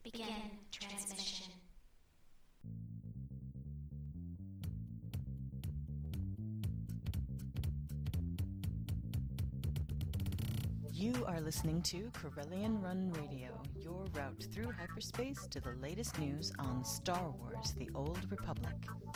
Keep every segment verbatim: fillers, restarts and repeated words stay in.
Begin transmission. You are listening to Corellian Run Radio, your route through hyperspace to the latest news on Star Wars: The Old Republic.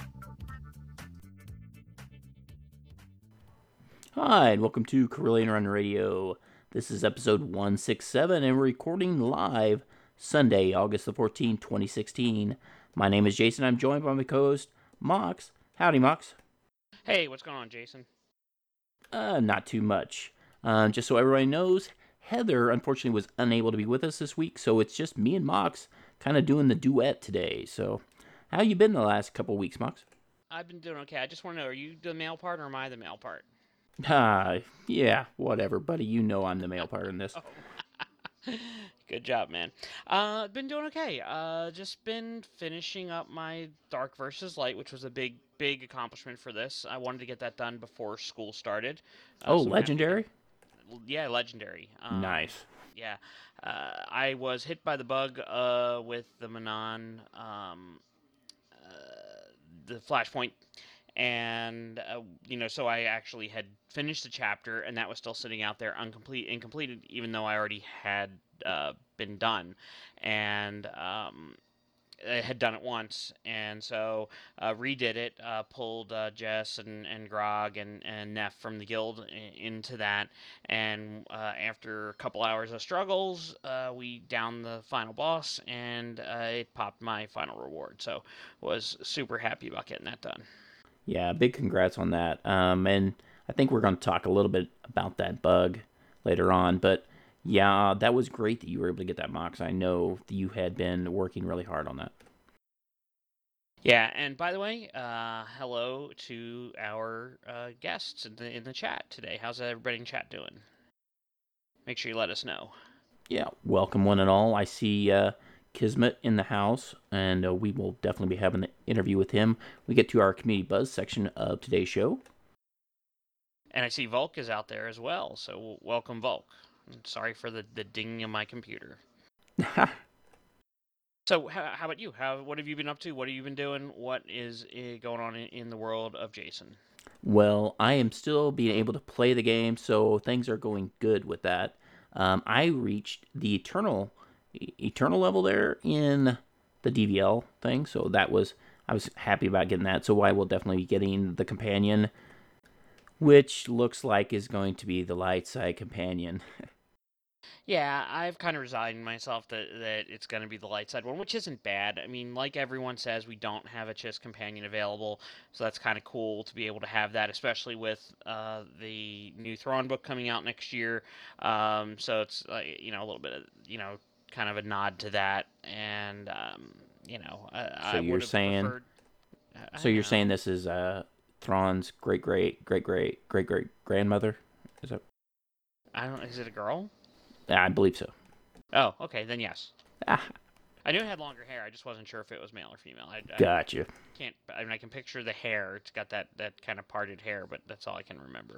Hi, and welcome to Corellian Run Radio. This is episode one sixty-seven, and we're recording live Sunday, August the fourteenth, twenty sixteen. My name is Jason. I'm joined by my co-host, Mox. Howdy, Mox. Hey, what's going on, Jason? Uh, not too much. Um, just so everybody knows, Heather, unfortunately, was unable to be with us this week, so it's just me and Mox kind of doing the duet today. So, how you been the last couple weeks, Mox? I've been doing okay. I just want to know, are you the male part or am I the male part? Ah, yeah, whatever, buddy. You know I'm the male part in this. Oh. Good job, man. Uh, been doing okay. Uh, just been finishing up my Dark versus. Light, which was a big, big accomplishment for this. I wanted to get that done before school started. Uh, oh, so legendary? Get, yeah, legendary. Um, nice. Yeah. Uh, I was hit by the bug uh, with the Manon, um, uh, the Flashpoint. And, uh, you know, so I actually had finished the chapter, and that was still sitting out there incomplete, incompleted, even though I already had uh, been done. And um, I had done it once, and so uh, redid it, uh, pulled uh, Jess and, and Grog and, and Neff from the guild into that, and uh, after a couple hours of struggles, uh, we downed the final boss, and uh, it popped my final reward. So was super happy about getting that done. Yeah, big congrats on that. Um, and I think we're going to talk a little bit about that bug later on. But yeah, that was great that you were able to get that Mox. I know that you had been working really hard on that. Yeah, and by the way, uh, hello to our uh, guests in the in the chat today. How's everybody in chat doing? Make sure you let us know. Yeah, welcome one and all. I see uh, Kismet in the house, and uh, we will definitely be having an interview with him. We get to our community buzz section of today's show. And I see Volk is out there as well, so welcome, Volk. Sorry for the, the dinging of my computer. So, how, how about you? How what have you been up to? What have you been doing? What is uh, going on in, in the world of Jason? Well, I am still being able to play the game, so things are going good with that. Um, I reached the eternal eternal level there in the D V L thing, so that was I was happy about getting that. So I will definitely be getting the companion, which looks like is going to be the light side companion. Yeah, I've kind of resigned myself that, that it's going to be the light side one, which isn't bad. I mean, like everyone says, we don't have a Chiss companion available, so that's kind of cool to be able to have that, especially with uh, the new Thrawn book coming out next year. Um, so it's, like, you know, a little bit of, you know, kind of a nod to that, and, um, you know, I, So I you're would have saying, preferred... I so you're know. saying this is uh, Thrawn's great great great great great great grandmother? Is that? I don't. Is it a girl? I believe so. Oh, okay, then yes. Ah, I knew it had longer hair. I just wasn't sure if it was male or female. I, I gotcha. can't. I mean, I can picture the hair. It's got that, that kind of parted hair, but that's all I can remember.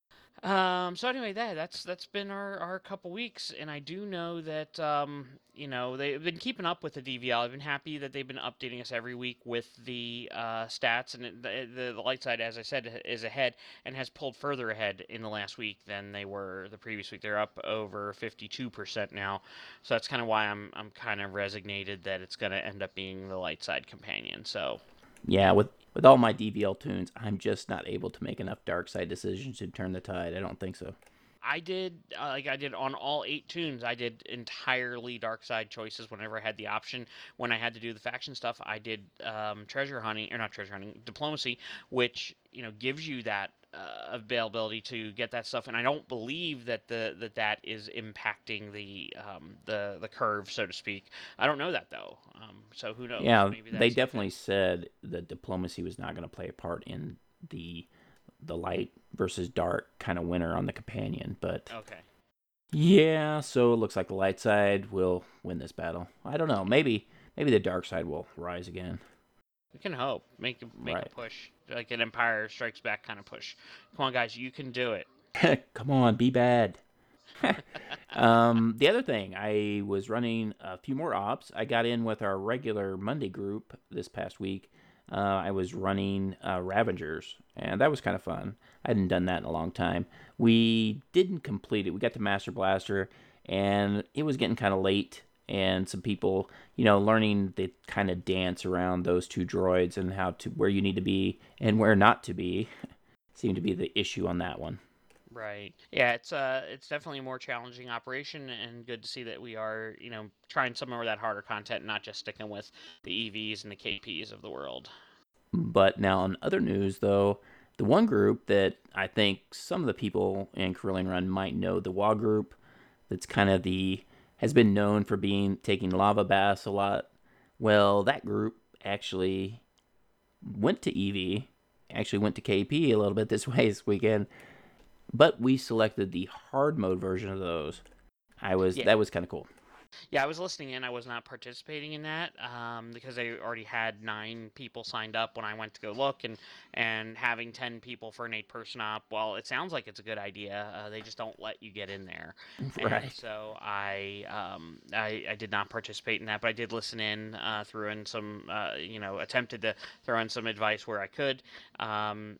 Um. So anyway, that that's that's been our, our couple weeks, and I do know that um you know they've been keeping up with the D V L. I've been happy that they've been updating us every week with the uh, stats, and it, the, the the light side, as I said, is ahead and has pulled further ahead in the last week than they were the previous week. They're up over fifty-two percent now, so that's kind of why I'm I'm kind of resignated that it's going to end up being the light side companion. So Yeah, with with all my D V L tunes, I'm just not able to make enough dark side decisions to turn the tide. I don't think so. I did uh, like I did on all eight tunes. I did entirely dark side choices whenever I had the option. When I had to do the faction stuff, I did um, treasure hunting or not treasure hunting, diplomacy, which you know gives you that uh, availability to get that stuff. And I don't believe that the that that is impacting the um, the the curve, so to speak. I don't know that though. Um, so who knows? Yeah, Maybe they that's definitely said that diplomacy was not going to play a part in the the light versus dark kind of winner on the companion, but okay. yeah, so it looks like the light side will win this battle. I don't know. Maybe maybe the dark side will rise again. We can hope. Make a, make Right. a push, like an Empire Strikes Back kind of push. Come on, guys, you can do it. Come on, be bad. um, the other thing, I was running a few more ops. I got in with our regular Monday group this past week. Uh, I was running uh, Ravengers, and that was kind of fun. I hadn't done that in a long time. We didn't complete it. We got to Master Blaster, and it was getting kind of late, and some people, you know, learning the kind of dance around those two droids and how to where you need to be and where not to be seemed to be the issue on that one. Right. Yeah, it's uh it's definitely a more challenging operation, and good to see that we are, you know, trying some more of that harder content, not just sticking with the E Vs and the K Ps of the world. But now on other news, though, the one group that I think some of the people in Corellian Run might know, the W A group, that's kind of the, has been known for being, taking lava baths a lot. Well, that group actually went to E V, actually went to K P a little bit this way this weekend, but we selected the hard mode version of those. I was, Yeah. that was kind of cool. Yeah, I was listening in. I was not participating in that um, because they already had nine people signed up when I went to go look, and and having ten people for an eight-person op. Well, it sounds like it's a good idea. Uh, they just don't let you get in there, Right. and so I um I, I did not participate in that, but I did listen in, uh, threw in some uh, you know attempted to throw in some advice where I could. Um,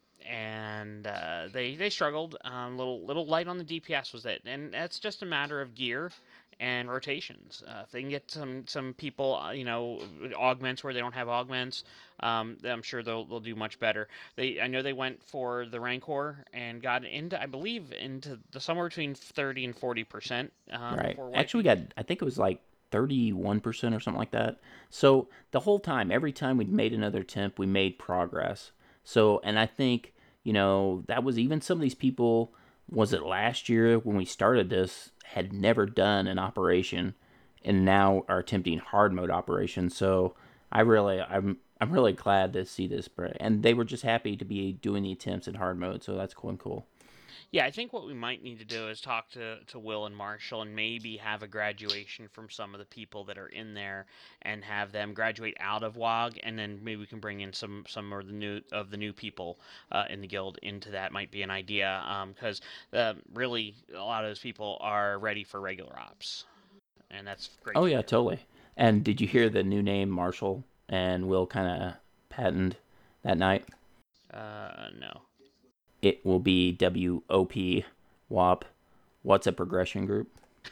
and uh, they they struggled. A um, little little light on the D P S was it, and that's just a matter of gear and rotations. Uh, if they can get some some people, uh, you know, augments where they don't have augments, um, I'm sure they'll they'll do much better. They I know they went for the Rancor and got into, I believe, into the somewhere between thirty and forty percent. Um, Right. for Actually, we got, I think it was like thirty-one percent or something like that. So the whole time, every time we made another attempt, we made progress. So, and I think, you know, that was even some of these people, was it last year when we started this, had never done an operation and now are attempting hard mode operations. So I really, I'm, I'm really glad to see this. And they were just happy to be doing the attempts in hard mode. So that's cool and cool. Yeah, I think what we might need to do is talk to, to Will and Marshall and maybe have a graduation from some of the people that are in there and have them graduate out of W O G, and then maybe we can bring in some some of the new of the new people uh, in the guild into that. Might be an idea, because um, uh, really a lot of those people are ready for regular ops, and that's great. Oh yeah, totally. And did you hear the new name Marshall and Will kind of patented that night? Uh, no. It will be W O P, W O P, What's a Progression Group.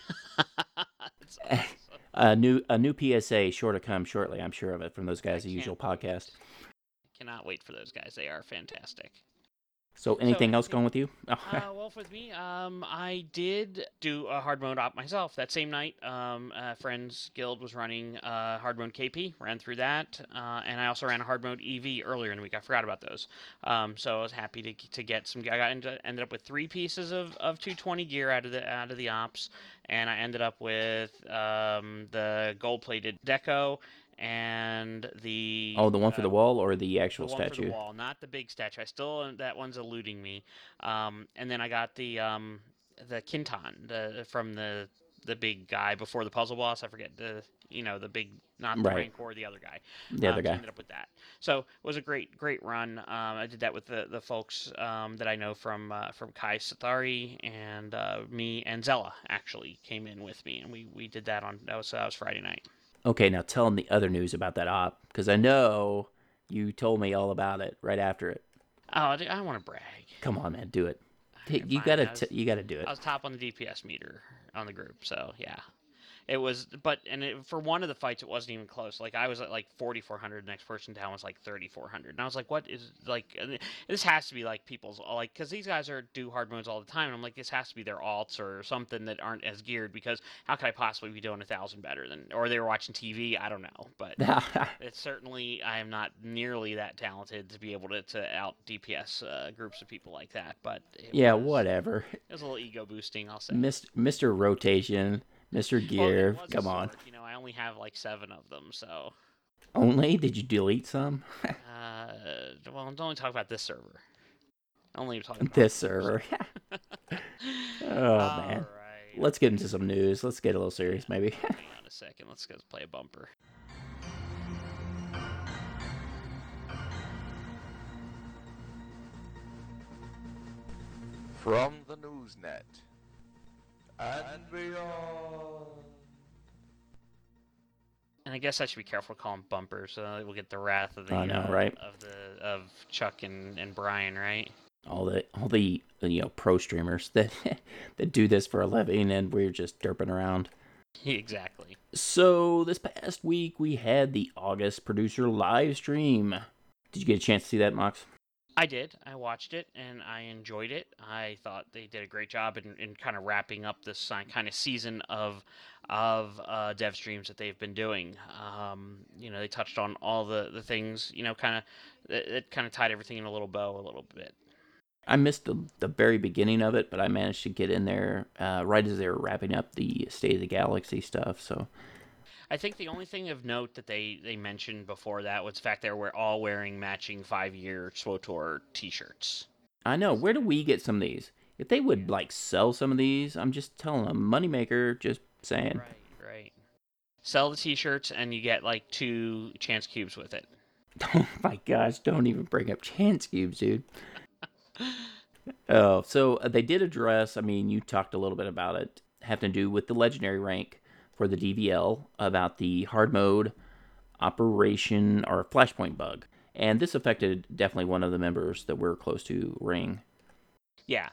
Awesome. a new a new P S A sure to come shortly, I'm sure of it, from those guys, I the usual wait. podcast. I cannot wait for those guys. They are fantastic. So anything so, else going with you? Oh. uh, well, with me, um, I did do a hard mode op myself that same night. Um, uh, Friends Guild was running uh, hard mode K P, ran through that, uh, and I also ran a hard mode E V earlier in the week. I forgot about those. Um, so I was happy to to get some. I got into, ended up with three pieces of, of two twenty gear out of the out of the ops, and I ended up with um, the gold plated deco. And the oh, the one uh, for the wall or the actual the one statue? for the wall, not the big statue. I still that one's eluding me. Um, and then I got the um, the Kintan, the from the the big guy before the puzzle boss. I forget the you know the big, not the Right. Rancor, the other guy. The other um, guy. So I ended up with that. So it was a great great run. Um, I did that with the the folks um, that I know from uh, from Kai Sathari, and uh, me and Zella actually came in with me, and we we did that on that was that was Friday night. Okay, now tell them the other news about that op, because I know you told me all about it right after it. Oh, I don't want to brag. Come on, man, do it. Okay, you fine. gotta, I was- t- you gotta do it. I was top on the D P S meter on the group, so yeah. It was, but and it, for one of the fights, it wasn't even close. Like I was at like forty-four hundred, the next person down was like thirty-four hundred, and I was like, "What is like? This has to be like people's like, because these guys are do hard modes all the time." And I'm like, "This has to be their alts or something that aren't as geared, because how could I possibly be doing a thousand better than?" Or they were watching T V. I don't know, but it's certainly I am not nearly that talented to be able to, to out D P S uh, groups of people like that. But it yeah, was, whatever. It was a little ego boosting, I'll say. Mister Rotation, Mister Gear, well, come on. Sword. You know, I only have like seven of them, so. Only? Did you delete some? uh, well, don't only talk about this server. Only talk about this server. Oh All man. Right. Let's get into some news. Let's get a little serious, maybe. Hang on a second. Let's go play a bumper. From the Newsnet. and beyond. And I guess I should be careful calling bumpers, so we'll get the wrath of the I know, uh, right? of the of Chuck and, and Brian, right? All the all the you know pro streamers that that do this for a living, and we're just derping around. Exactly. So this past week we had the August producer live stream. Did you get a chance to see that, Mox? I did. I watched it and I enjoyed it. I thought they did a great job in, in kind of wrapping up this kind of season of of uh, dev streams that they've been doing. Um, you know, they touched on all the, the things. You know, kind of it, it kind of tied everything in a little bow a little bit. I missed the, the very beginning of it, but I managed to get in there uh, right as they were wrapping up the State of the Galaxy stuff. So I think the only thing of note that they, they mentioned before that was the fact they were all wearing matching five-year SWTOR t-shirts. I know. Where do we get some of these? If they would like sell some of these, I'm just telling them, moneymaker. Just saying. Right, right. Sell the t-shirts and you get like two chance cubes with it. Oh my gosh! Don't even bring up chance cubes, dude. Oh, so uh, they did address, I mean, you talked a little bit about it, having to do with the legendary rank for the D V L, about the hard mode operation or flashpoint bug. And this affected definitely one of the members that we're close to, Ring. Yeah.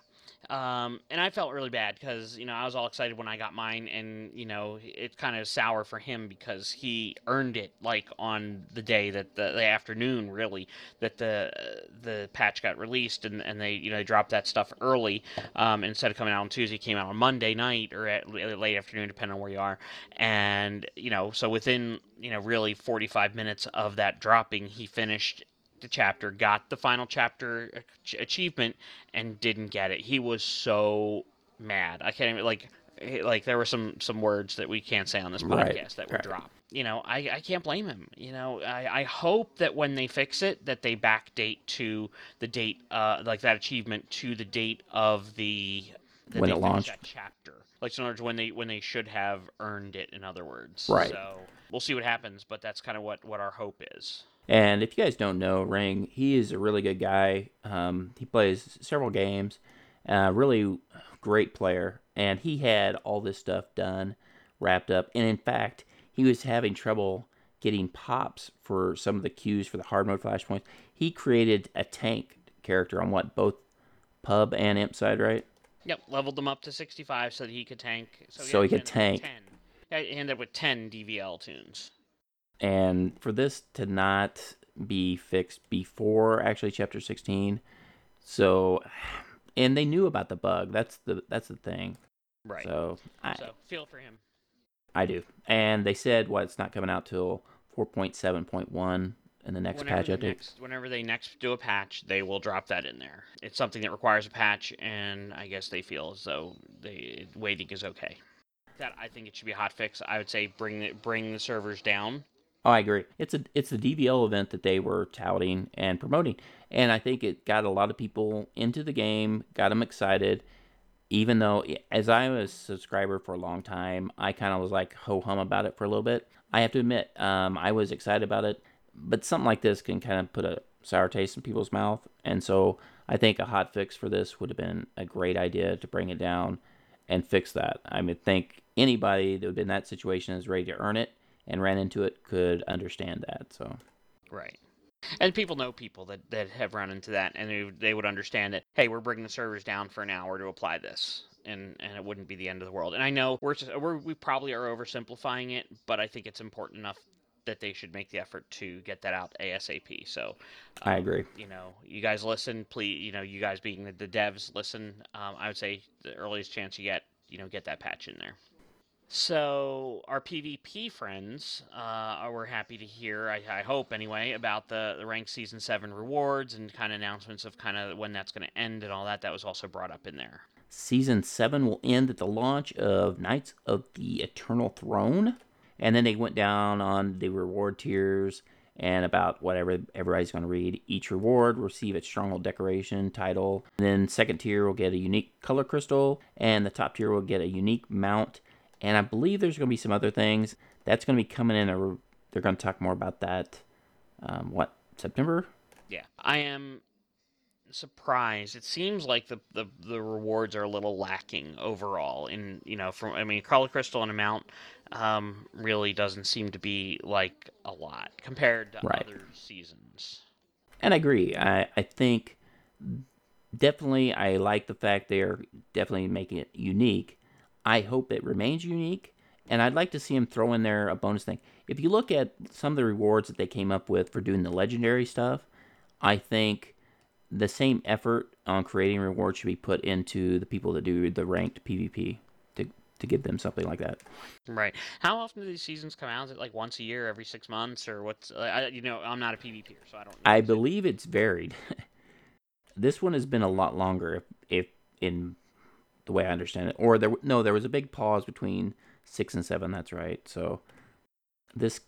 Um, and I felt really bad because, you know, I was all excited when I got mine, and, you know, it's kind of sour for him because he earned it, like, on the day that the, the afternoon, really, that the the patch got released, and, and they, you know, they dropped that stuff early. Um, instead of coming out on Tuesday, it came out on Monday night or at late afternoon, depending on where you are. And, you know, so within, you know, really forty-five minutes of that dropping, he finished the chapter, got the final chapter achievement, and didn't get it. He was so mad. I can't even, like, like there were some some words that we can't say on this podcast Right, that were right. dropped. You know, I, I can't blame him. You know, I, I hope that when they fix it, that they backdate to the date, uh, like that achievement to the date of the that When they it finished launched. that chapter. Like, so in other words, when they when they should have earned it. In other words, Right. So we'll see what happens, but that's kind of what what our hope is. And if you guys don't know Ring, he is a really good guy. Um, he plays several games, uh, really great player. And he had all this stuff done, wrapped up. And in fact, he was having trouble getting pops for some of the queues for the hard mode flashpoints. He created a tank character on what, both pub and imp side, right? Yep, leveled them up to sixty-five so that he could tank. So, So he yeah, could tank. ten. Yeah, he ended up with ten D V L tunes. And for this to not be fixed before actually chapter sixteen, so, and they knew about the bug. That's the that's the thing. Right. So I So feel for him. I do. And they said what, it's not coming out till four point seven point one in the next Whenever patch they update. next, whenever they next do a patch, they will drop that in there. It's something that requires a patch, and I guess they feel as though they waiting is okay. That I think it should be a hot fix. I would say bring the, bring the servers down. Oh, I agree. It's a it's the D V L event that they were touting and promoting, and I think it got a lot of people into the game, got them excited. Even though, as I was a subscriber for a long time, I kind of was like ho hum about it for a little bit. I have to admit, um, I was excited about it, but something like this can kind of put a sour taste in people's mouth, and so I think a hot fix for this would have been a great idea to bring it down and fix that. I would think anybody that would be in that situation is ready to earn it and ran into it could understand that. So Right. And people know people that, that have run into that, and they, they would understand that, hey, we're bringing the servers down for an hour to apply this, and, and it wouldn't be the end of the world. And I know we're, just, we're we probably are oversimplifying it, but I think it's important enough that they should make the effort to get that out ASAP. So um, I agree. You know, you guys listen, please. You know, you guys being the, the devs, listen. Um, I would say the earliest chance you get, you know, get that patch in there. So our PvP friends uh, were happy to hear, I, I hope anyway, about the, the Rank Season seven rewards and kind of announcements of kind of when that's going to end and all that. That was also brought up in there. Season seven will end at the launch of Knights of the Eternal Throne. And then they went down on the reward tiers and about whatever everybody's going to read. Each reward will receive its Stronghold Decoration title. And then second tier will get a unique color crystal. And the top tier will get a unique mount. And I believe there's going to be some other things. That's going to be coming in. A, they're going to talk more about that, um, what, September? Yeah. I am surprised. It seems like the, the the rewards are a little lacking overall. In you know, from I mean, Color Crystal and Amount um, really doesn't seem to be like a lot compared to Right. other seasons. And I agree. I, I think definitely I like the fact they're definitely making it unique. I hope it remains unique, and I'd like to see them throw in there a bonus thing. If you look at some of the rewards that they came up with for doing the legendary stuff, I think the same effort on creating rewards should be put into the people that do the ranked PvP to to give them something like that. Right. How often do these seasons come out? Is it like once a year, every six months, or what's? I, you know, I'm not a PvPer, so I don't know. I believe it's varied. This one has been a lot longer, if, if in the way I understand it. Or there, no, there was a big pause between six and seven. That's right. So this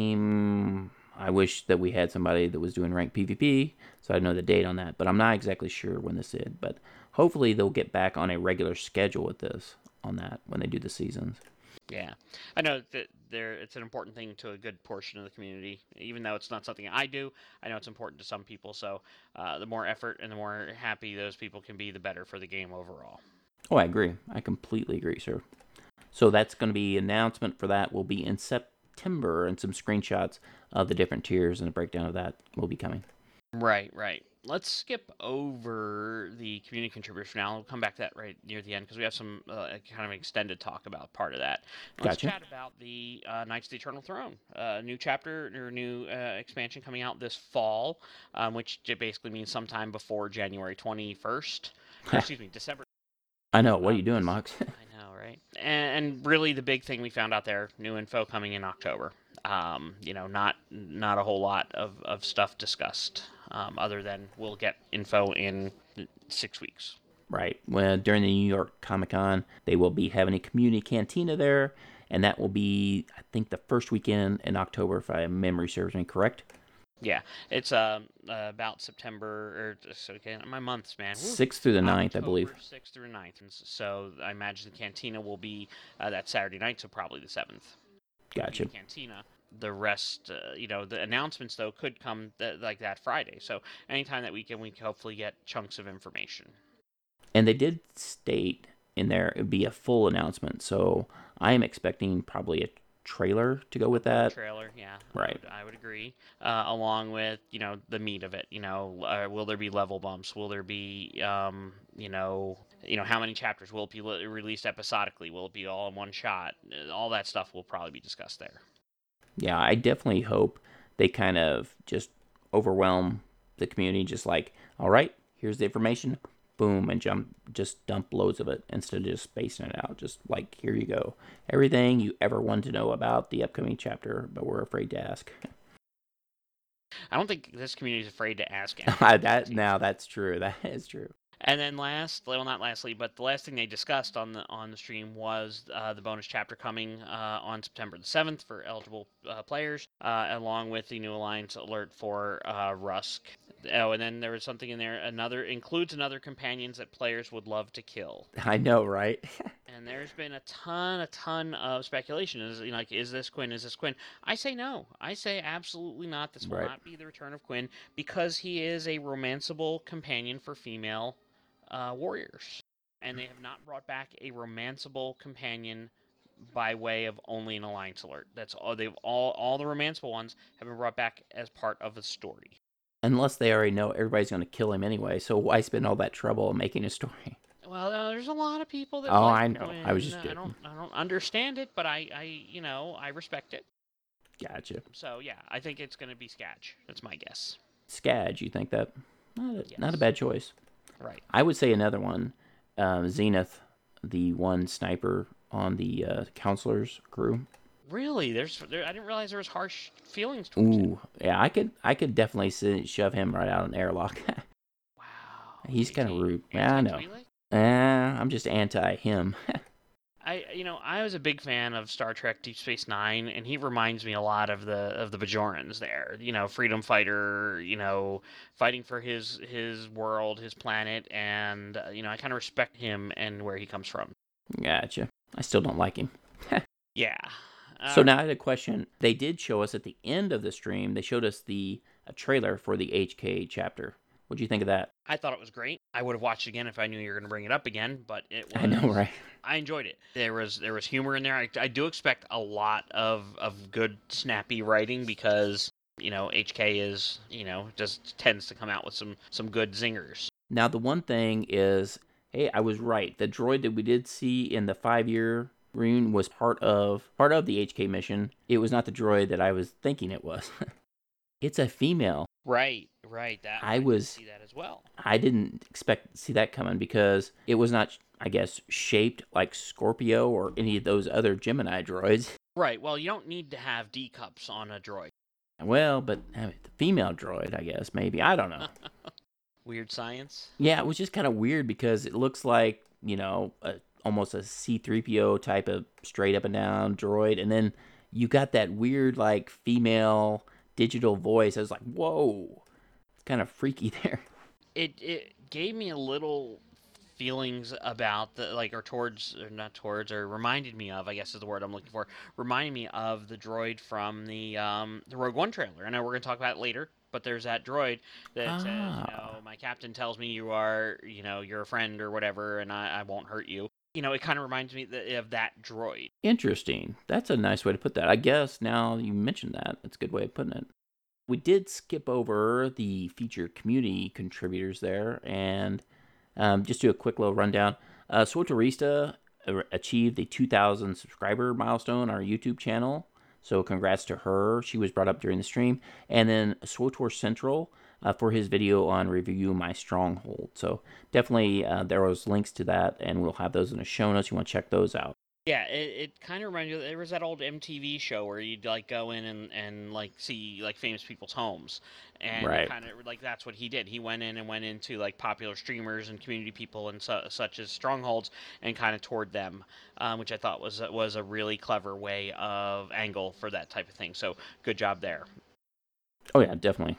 came. I wish that we had somebody that was doing ranked PvP, so I know the date on that. But I'm not exactly sure when this is. But hopefully they'll get back on a regular schedule with this on that when they do the seasons. Yeah, I know that there it's an important thing to a good portion of the community. Even though it's not something I do, I know it's important to some people. So uh, the more effort and the more happy those people can be, the better for the game overall. Oh, I agree. I completely agree, sir. So that's going to be announcement for that will be in September, and some screenshots of the different tiers and a breakdown of that will be coming. Right, right. Let's skip over the community contributors for now. We'll come back to that right near the end because we have some uh, kind of extended talk about part of that. Let's Gotcha. chat about the uh, Knights of the Eternal Throne, uh, new chapter or new uh, expansion coming out this fall, um, which basically means sometime before January twenty-first. Or, excuse me, December. I know. What are Um, you doing, this- Mox? I know, right? And, and really, the big thing we found out there, new info coming in October. Um, you know, not not a whole lot of, of stuff discussed, um, other than we'll get info in six weeks. Right. When during the New York Comic Con, they will be having a community cantina there, and that will be, I think, the first weekend in October, if my memory serves me correct. Yeah, it's uh, uh, about September, or so again, my months, man. Woo. Sixth through the ninth, I believe. October sixth through ninth. And so I imagine the cantina will be uh, that Saturday night, so probably the seventh. Gotcha. Cantina. The rest, uh, you know, the announcements though could come th- like that Friday. So anytime that weekend, we can hopefully get chunks of information. And they did state in there it would be a full announcement, so I am expecting probably a trailer to go with that. Trailer, yeah, Right. I would, I would agree. Uh, along with you know the meat of it. You know, uh, will there be level bumps? Will there be, um, you know, you know how many chapters will it be li- released episodically? Will it be all in one shot? Uh, All that stuff will probably be discussed there. Yeah, I definitely hope they kind of just overwhelm the community, just like, all right, here's the information, boom, and jump, just dump loads of it instead of just spacing it out. Just like, here you go, everything you ever wanted to know about the upcoming chapter, but we're afraid to ask. I don't think this community is afraid to ask. that now that's true. That is true. And then last, well, not lastly, but the last thing they discussed on the on the stream was uh, the bonus chapter coming uh, on September the seventh for eligible uh, players, uh, along with the new alliance alert for uh, Rusk. Oh, and then there was something in there. Another includes another companions that players would love to kill. I know, right? And there's been a ton, a ton of speculation. Is you know, like, is this Quinn? Is this Quinn? I say no. I say absolutely not. This will Right. not be the return of Quinn because he is a romanceable companion for female uh, warriors, and they have not brought back a romanceable companion by way of only an alliance alert. That's all. They've all all the romanceable ones have been brought back as part of the story. Unless they already know everybody's going to kill him anyway, so why spend all that trouble making a story? Well, uh, there's a lot of people that. Oh, like I know. Quinn. I was just I joking. don't. I don't understand it, but I, I, you know, I respect it. Gotcha. So yeah, I think it's going to be Skadge. That's my guess. Skadge, you think that? Not a, Yes. not a bad choice. Right. I would say another one, um, Zenith, the one sniper on the uh, counselor's crew. Really? There's. There, I didn't realize there was harsh feelings towards him. Ooh, yeah, I could, I could definitely see, shove him right out an airlock. Wow. He's kinda Anti- rude. Yeah, I know. anti-Twi'lek? eh, I'm just anti him. I, you know, I was a big fan of Star Trek Deep Space Nine, and he reminds me a lot of the of the Bajorans there. You know, freedom fighter. You know, fighting for his his world, his planet, and uh, you know, I kind of respect him and where he comes from. Gotcha. I still don't like him. Yeah. So Uh, now I had a question. They did show us at the end of the stream. They showed us the a trailer for the H K chapter, What'd you think of that? I thought it was great. I would have watched it again if I knew you were going to bring it up again, but it was... I know, right? I enjoyed it. There was there was humor in there. I, I do expect a lot of, of good, snappy writing because, you know, H K is, you know, just tends to come out with some, some good zingers. Now, the one thing is, hey, I was right. The droid that we did see in the five-year rune was part of part of the H K mission. It was not the droid that I was thinking it was. It's a female. Right, right. That I I did was- see that as well. I didn't expect to see that coming because it was not, I guess, shaped like Scorpio or any of those other Gemini droids. Right. Well, you don't need to have D cups on a droid. Well, but I mean, the female droid, I guess, maybe. I don't know. Weird science. Yeah, it was just kind of weird because it looks like, you know, a, almost a C three P O type of straight up and down droid. And then you got that weird, like, female digital voice. I was like, whoa. It's kind of freaky there. It it gave me a little feelings about the like or towards or not towards or reminded me of, I guess is the word I'm looking for, reminded me of the droid from the um the Rogue One trailer. I know we're gonna talk about it later, but there's that droid that says, you know, Ah. my captain tells me you are, you know, you're a friend or whatever, and I, I won't hurt you. You know, it kind of reminds me th- of that droid. Interesting. That's a nice way to put that. I guess now you mentioned that. That's a good way of putting it. We did skip over the featured community contributors there and um, just do a quick little rundown. Uh, Swotorista achieved the two thousand subscriber milestone on our YouTube channel. So congrats to her. She was brought up during the stream. And then Swotor Central uh, for his video on Review My Stronghold. So definitely uh, there was links to that, and we'll have those in the show notes. You want to check those out. Yeah, it, it kind of reminds you. There was that old M T V show where you'd like go in and, and like see like famous people's homes, and Right. kind of like that's what he did. He went in and went into like popular streamers and community people and su- such as Strongholds and kind of toured them, um, which I thought was a- was a really clever way of angle for that type of thing. So good job there. Oh, yeah, definitely.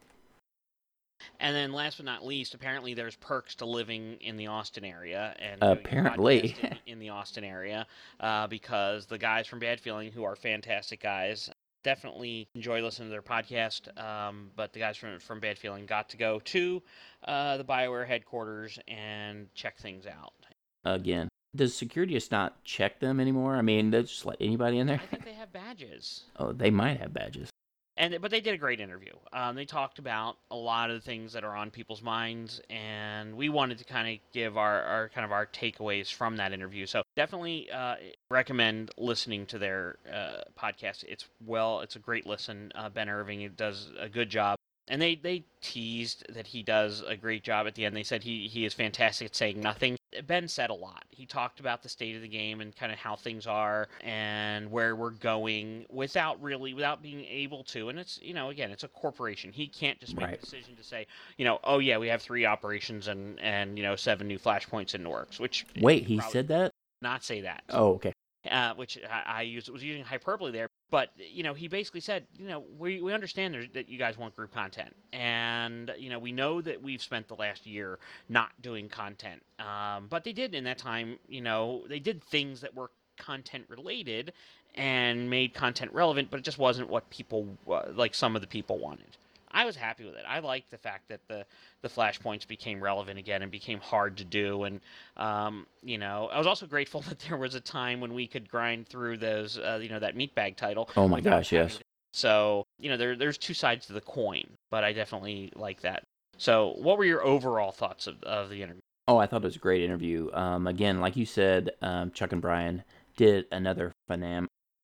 And then last but not least, apparently there's perks to living in the Austin area and doing a Apparently. podcast in, in the Austin area uh, because the guys from Bad Feeling, who are fantastic guys, definitely enjoy listening to their podcast. Um, but the guys from from Bad Feeling got to go to uh, the BioWare headquarters and check things out. Again, does security just not check them anymore? I mean, they just let anybody in there? I think they have badges. Oh, they might have badges. And but they did a great interview. Um, they talked about a lot of the things that are on people's minds, and we wanted to kind of give our, our kind of our takeaways from that interview. So definitely uh, recommend listening to their uh, podcast. It's well, it's a great listen. Uh, Ben Irving does a good job. And they, they teased that he does a great job at the end. They said he, he is fantastic at saying nothing. Ben said a lot. He talked about the state of the game and kind of how things are and where we're going without really, without being able to. And it's, you know, again, it's a corporation. He can't just make Right. a decision to say, you know, oh yeah, we have three operations and, and you know, seven new flashpoints in the works, which... Wait, he probably said that? not say that. Oh, okay. Uh, which I, I used, was using hyperbole there. But, you know, he basically said, you know, we, we understand there's, that you guys want group content. And, you know, we know that we've spent the last year not doing content. Um, but they did in that time, you know, they did things that were content related and made content relevant, but it just wasn't what people, uh, like some of the people wanted. I was happy with it. I liked the fact that the, the flashpoints became relevant again and became hard to do. And, um, you know, I was also grateful that there was a time when we could grind through those, uh, you know, that meat bag title. Oh my without gosh, yes. having to- So, you know, there there's two sides to the coin, but I definitely like that. So, what were your overall thoughts of, of the interview? Oh, I thought it was a great interview. Um, again, like you said, um, Chuck and Brian did another phenom-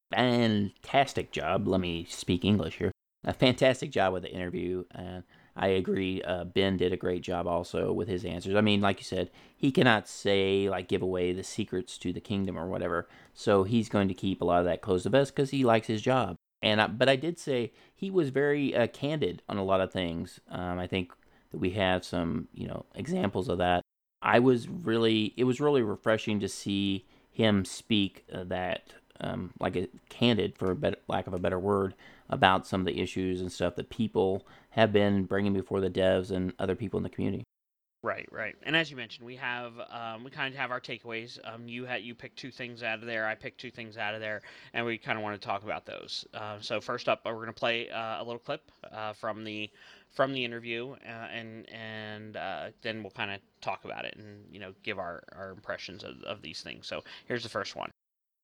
fantastic job. Let me speak English here. A fantastic job with the interview, and I agree. Uh, Ben did a great job also with his answers. I mean, like you said, he cannot say like give away the secrets to the kingdom or whatever, so he's going to keep a lot of that close to vest because he likes his job. And I, but I did say he was very uh, candid on a lot of things. Um, I think that we have some, you know, examples of that. I was really, it was really refreshing to see him speak uh, that, um, like a candid, for a better, lack of a better word, about some of the issues and stuff that people have been bringing before the devs and other people in the community. Right, right. And as you mentioned, we have um, we kind of have our takeaways. Um, you had you picked two things out of there. I picked two things out of there, and we kind of want to talk about those. Uh, so first up, uh, we're going to play uh, a little clip uh, from the from the interview, uh, and and uh, then we'll kind of talk about it and you know give our, our impressions of, of these things. So here's the first one.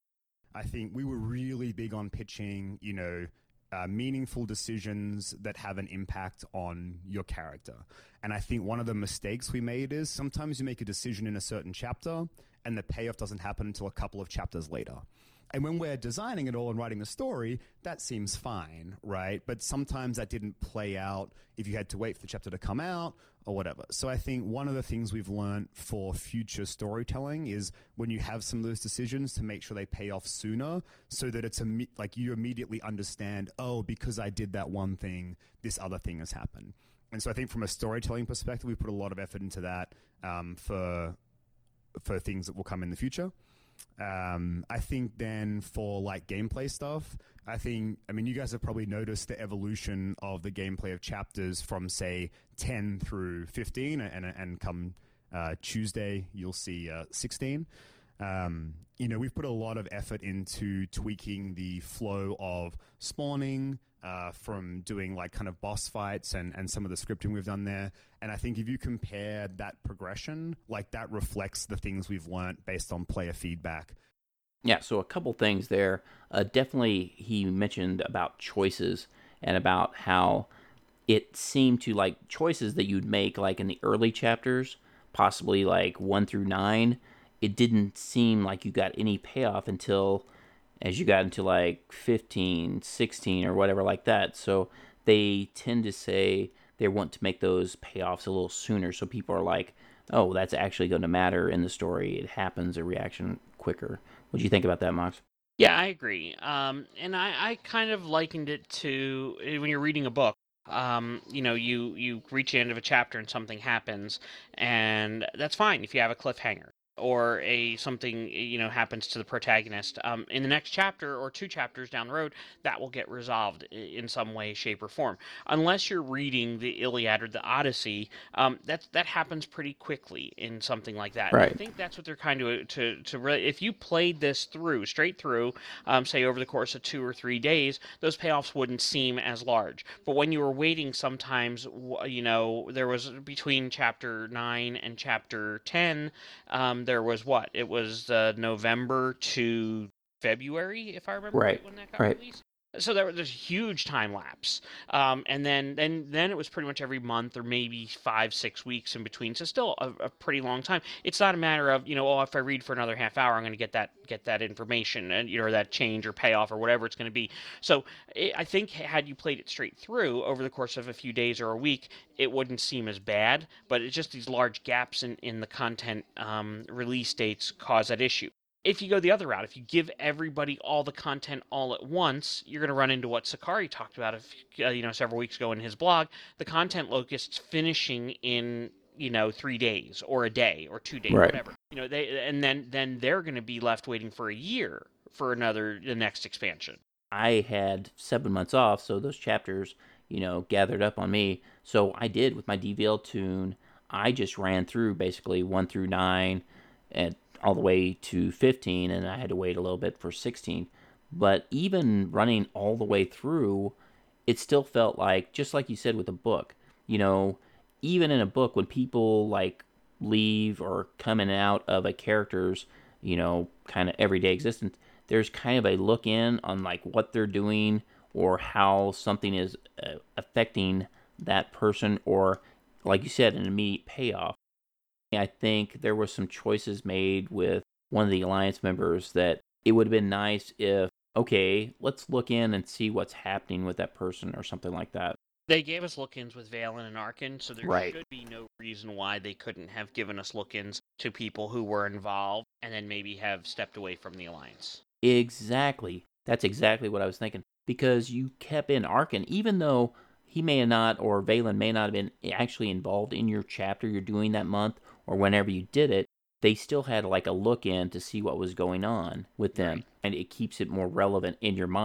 I think we were really big on pitching, you know, uh, meaningful decisions that have an impact on your character. And I think one of the mistakes we made is sometimes you make a decision in a certain chapter and the payoff doesn't happen until a couple of chapters later. And when we're designing it all and writing the story, that seems fine, right? But sometimes that didn't play out if you had to wait for the chapter to come out or whatever. So I think one of the things we've learned for future storytelling is when you have some of those decisions to make sure they pay off sooner so that it's imme- like you immediately understand, oh, because I did that one thing, this other thing has happened. And so I think from a storytelling perspective, we put a lot of effort into that um, for for things that will come in the future. Um, I think then for like gameplay stuff, I think, I mean, you guys have probably noticed the evolution of the gameplay of chapters from say ten through fifteen, and and come uh, Tuesday, you'll see uh, sixteen. Um, you know, we've put a lot of effort into tweaking the flow of spawning, uh, from doing like kind of boss fights and, and some of the scripting we've done there. And I think if you compare that progression, like that reflects the things we've learned based on player feedback. Yeah, so a couple things there. Uh, definitely, he mentioned about choices and about how it seemed to like choices that you'd make like in the early chapters, possibly like one through nine. It didn't seem like you got any payoff until as you got into like fifteen, sixteen, or whatever like that. So they tend to say they want to make those payoffs a little sooner. So people are like, oh, that's actually going to matter in the story. It happens a reaction quicker. What do you think about that, Mox? Yeah, I agree. Um, and I, I kind of likened it to eh, when you're reading a book. Um, you know, you, you reach the end of a chapter and something happens, and that's fine if you have a cliffhanger or a something you know happens to the protagonist. Um, in the next chapter or two chapters down the road, that will get resolved in some way, shape, or form. Unless you're reading the Iliad or the Odyssey, um, that that happens pretty quickly in something like that. Right. And I think that's what they're kind of to to really. If you played this through straight through, um, say over the course of two or three days, those payoffs wouldn't seem as large. But when you were waiting, sometimes you know there was between chapter nine and chapter ten. Um, there was what? It was uh, November to February, if I remember right, right when that got right. released. So there was a huge time lapse, um, and then, then then it was pretty much every month or maybe five, six weeks in between. So still a, a pretty long time. It's not a matter of you know, oh, if I read for another half hour, I'm going to get that get that information and you know that change or payoff or whatever it's going to be. So it, I think had you played it straight through over the course of a few days or a week, it wouldn't seem as bad. But it's just these large gaps in in the content um, release dates cause that issue. If you go the other route, if you give everybody all the content all at once, you're going to run into what Sakari talked about, if, uh, you know, several weeks ago in his blog, the content locusts finishing in, you know, three days or a day or two days, right. whatever. You know, they and then then they're going to be left waiting for a year for another the next expansion. I had seven months off, so those chapters, you know, gathered up on me. So I did with my D V L tune. I just ran through basically one through nine and all the way to fifteen, and I had to wait a little bit for sixteen. But even running all the way through, it still felt like, just like you said with a book, you know, even in a book, when people like leave or come in and out of a character's, you know, kind of everyday existence, there's kind of a look in on like what they're doing or how something is uh, affecting that person, or like you said, an immediate payoff. I think there were some choices made with one of the Alliance members that it would have been nice if, okay, let's look in and see what's happening with that person or something like that. They gave us look-ins with Valen and Arkin, so there right. should be no reason why they couldn't have given us look-ins to people who were involved and then maybe have stepped away from the Alliance. Exactly. That's exactly what I was thinking. Because you kept in Arkin, even though he may have not, or Valen may not have been actually involved in your chapter you're doing that month, or whenever you did it, they still had like a look in to see what was going on with them, right. And it keeps it more relevant in your mind.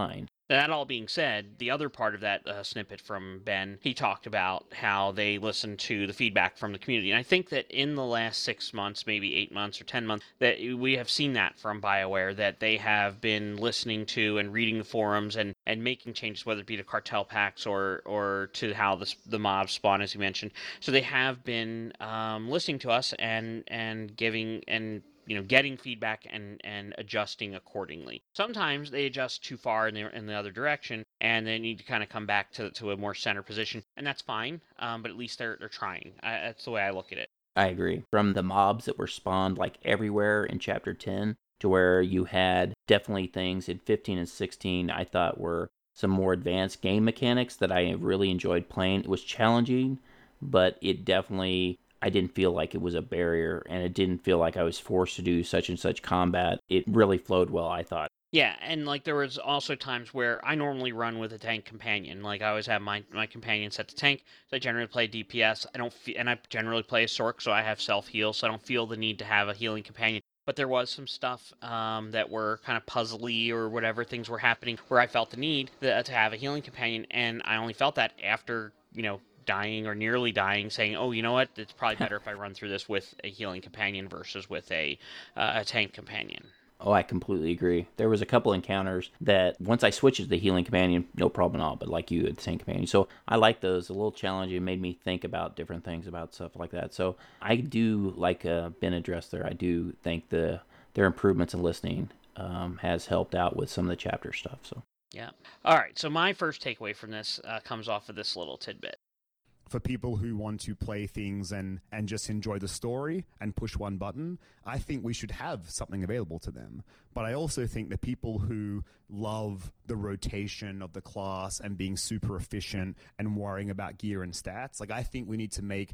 That all being said, the other part of that uh, snippet from Ben, he talked about how they listen to the feedback from the community. And I think that in the last six months, maybe eight months or ten months, that we have seen that from BioWare, that they have been listening to and reading the forums and, and making changes, whether it be to cartel packs or, or to how the, the mobs spawn, as you mentioned. So they have been um, listening to us and, and giving and you know, getting feedback and, and adjusting accordingly. Sometimes they adjust too far in the, in the other direction, and they need to kind of come back to, to a more center position, and that's fine, um, but at least they're, they're trying. I, that's the way I look at it. I agree. From the mobs that were spawned like everywhere in Chapter ten to where you had definitely things in fifteen and sixteen I thought were some more advanced game mechanics that I really enjoyed playing. It was challenging, but it definitely... I didn't feel like it was a barrier, and it didn't feel like I was forced to do such and such combat. It really flowed well, I thought. Yeah, and like there was also times where I normally run with a tank companion. Like I always have my my companion set to tank. So I generally play D P S. I don't fe- and I generally play a Sorc, so I have self heal. So I don't feel the need to have a healing companion. But there was some stuff um, that were kind of puzzly or whatever things were happening where I felt the need to, to have a healing companion, and I only felt that after you know. dying or nearly dying, saying, oh, you know what, it's probably better if I run through this with a healing companion versus with a, uh, a tank companion. Oh, I completely agree. There was a couple encounters that once I switched to the healing companion, no problem at all, but like you, the tank companion. So I like those, a little challenging, made me think about different things about stuff like that. So I do, like uh, Ben addressed there, I do think the their improvements in listening um, has helped out with some of the chapter stuff. So yeah. All right, so my first takeaway from this uh, comes off of this little tidbit. For people who want to play things and, and just enjoy the story and push one button, I think we should have something available to them. But I also think that people who love the rotation of the class and being super efficient and worrying about gear and stats, like I think we need to make...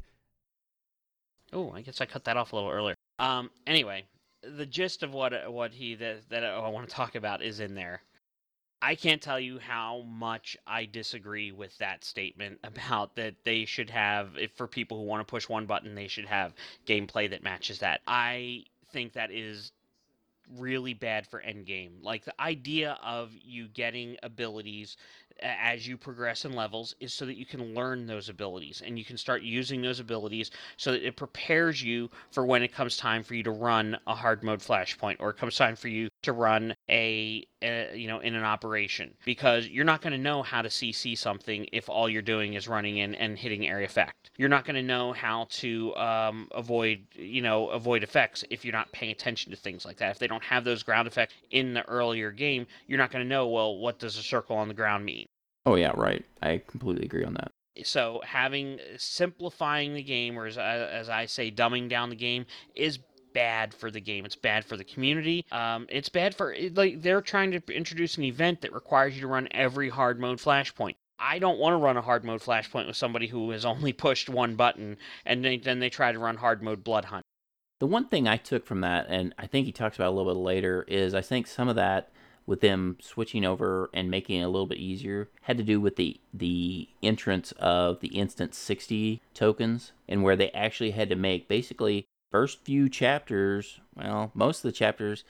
Oh, I guess I cut that off a little earlier. Um, anyway, the gist of what what he that, that I want to talk about is in there. I can't tell you how much I disagree with that statement about that they should have, if for people who want to push one button, they should have gameplay that matches that. I think that is really bad for endgame. Like the idea of you getting abilities as you progress in levels is so that you can learn those abilities and you can start using those abilities so that it prepares you for when it comes time for you to run a hard mode flashpoint, or it comes time for you to run a, a you know in an operation, because you're not going to know how to C C something if all you're doing is running in and hitting area effect. You're not going to know how to um, avoid you know avoid effects if you're not paying attention to things like that. If they don't have those ground effects in the earlier game, you're not going to know, well, what does a circle on the ground mean? Oh, yeah, right. I completely agree on that. So having simplifying the game, or as I, as I say, dumbing down the game, is bad for the game. It's bad for the community. Um, it's bad for, like, they're trying to introduce an event that requires you to run every hard mode flashpoint. I don't want to run a hard mode flashpoint with somebody who has only pushed one button, and they, then they try to run hard mode blood hunt. The one thing I took from that, and I think he talks about a little bit later, is I think some of that with them switching over and making it a little bit easier had to do with the the entrance of the instant sixty tokens, and where they actually had to make basically first few chapters, well, most of the chapters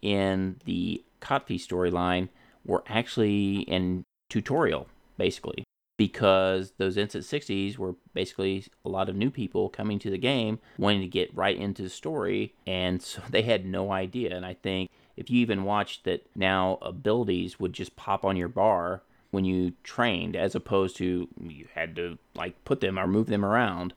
in the Kotfi storyline were actually in tutorial, basically, because those instant sixties were basically a lot of new people coming to the game wanting to get right into the story, and so they had no idea. And I think if you even watched that now, abilities would just pop on your bar when you trained, as opposed to you had to like put them or move them around.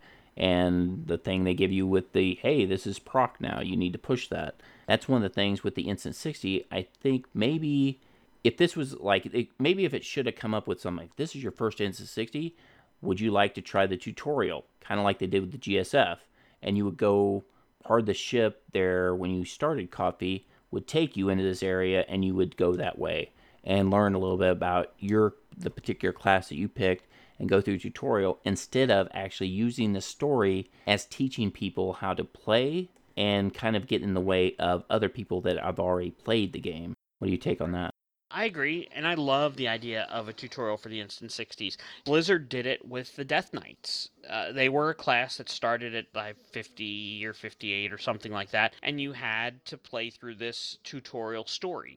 And the thing they give you with the, hey, this is proc now, you need to push that. That's one of the things with the instant sixty. I think maybe if this was like, it, maybe if it should have come up with something like, this is your first instant sixty, would you like to try the tutorial? Kind of like they did with the G S F. And you would go, part of the ship there when you started Kotfi would take you into this area, and you would go that way and learn a little bit about your the particular class that you picked and go through a tutorial, instead of actually using the story as teaching people how to play and kind of get in the way of other people that have already played the game. What do you take on that? I agree, and I love the idea of a tutorial for the instant sixties. Blizzard did it with the Death Knights. Uh, they were a class that started at like fifty or fifty-eight or something like that, and you had to play through this tutorial story.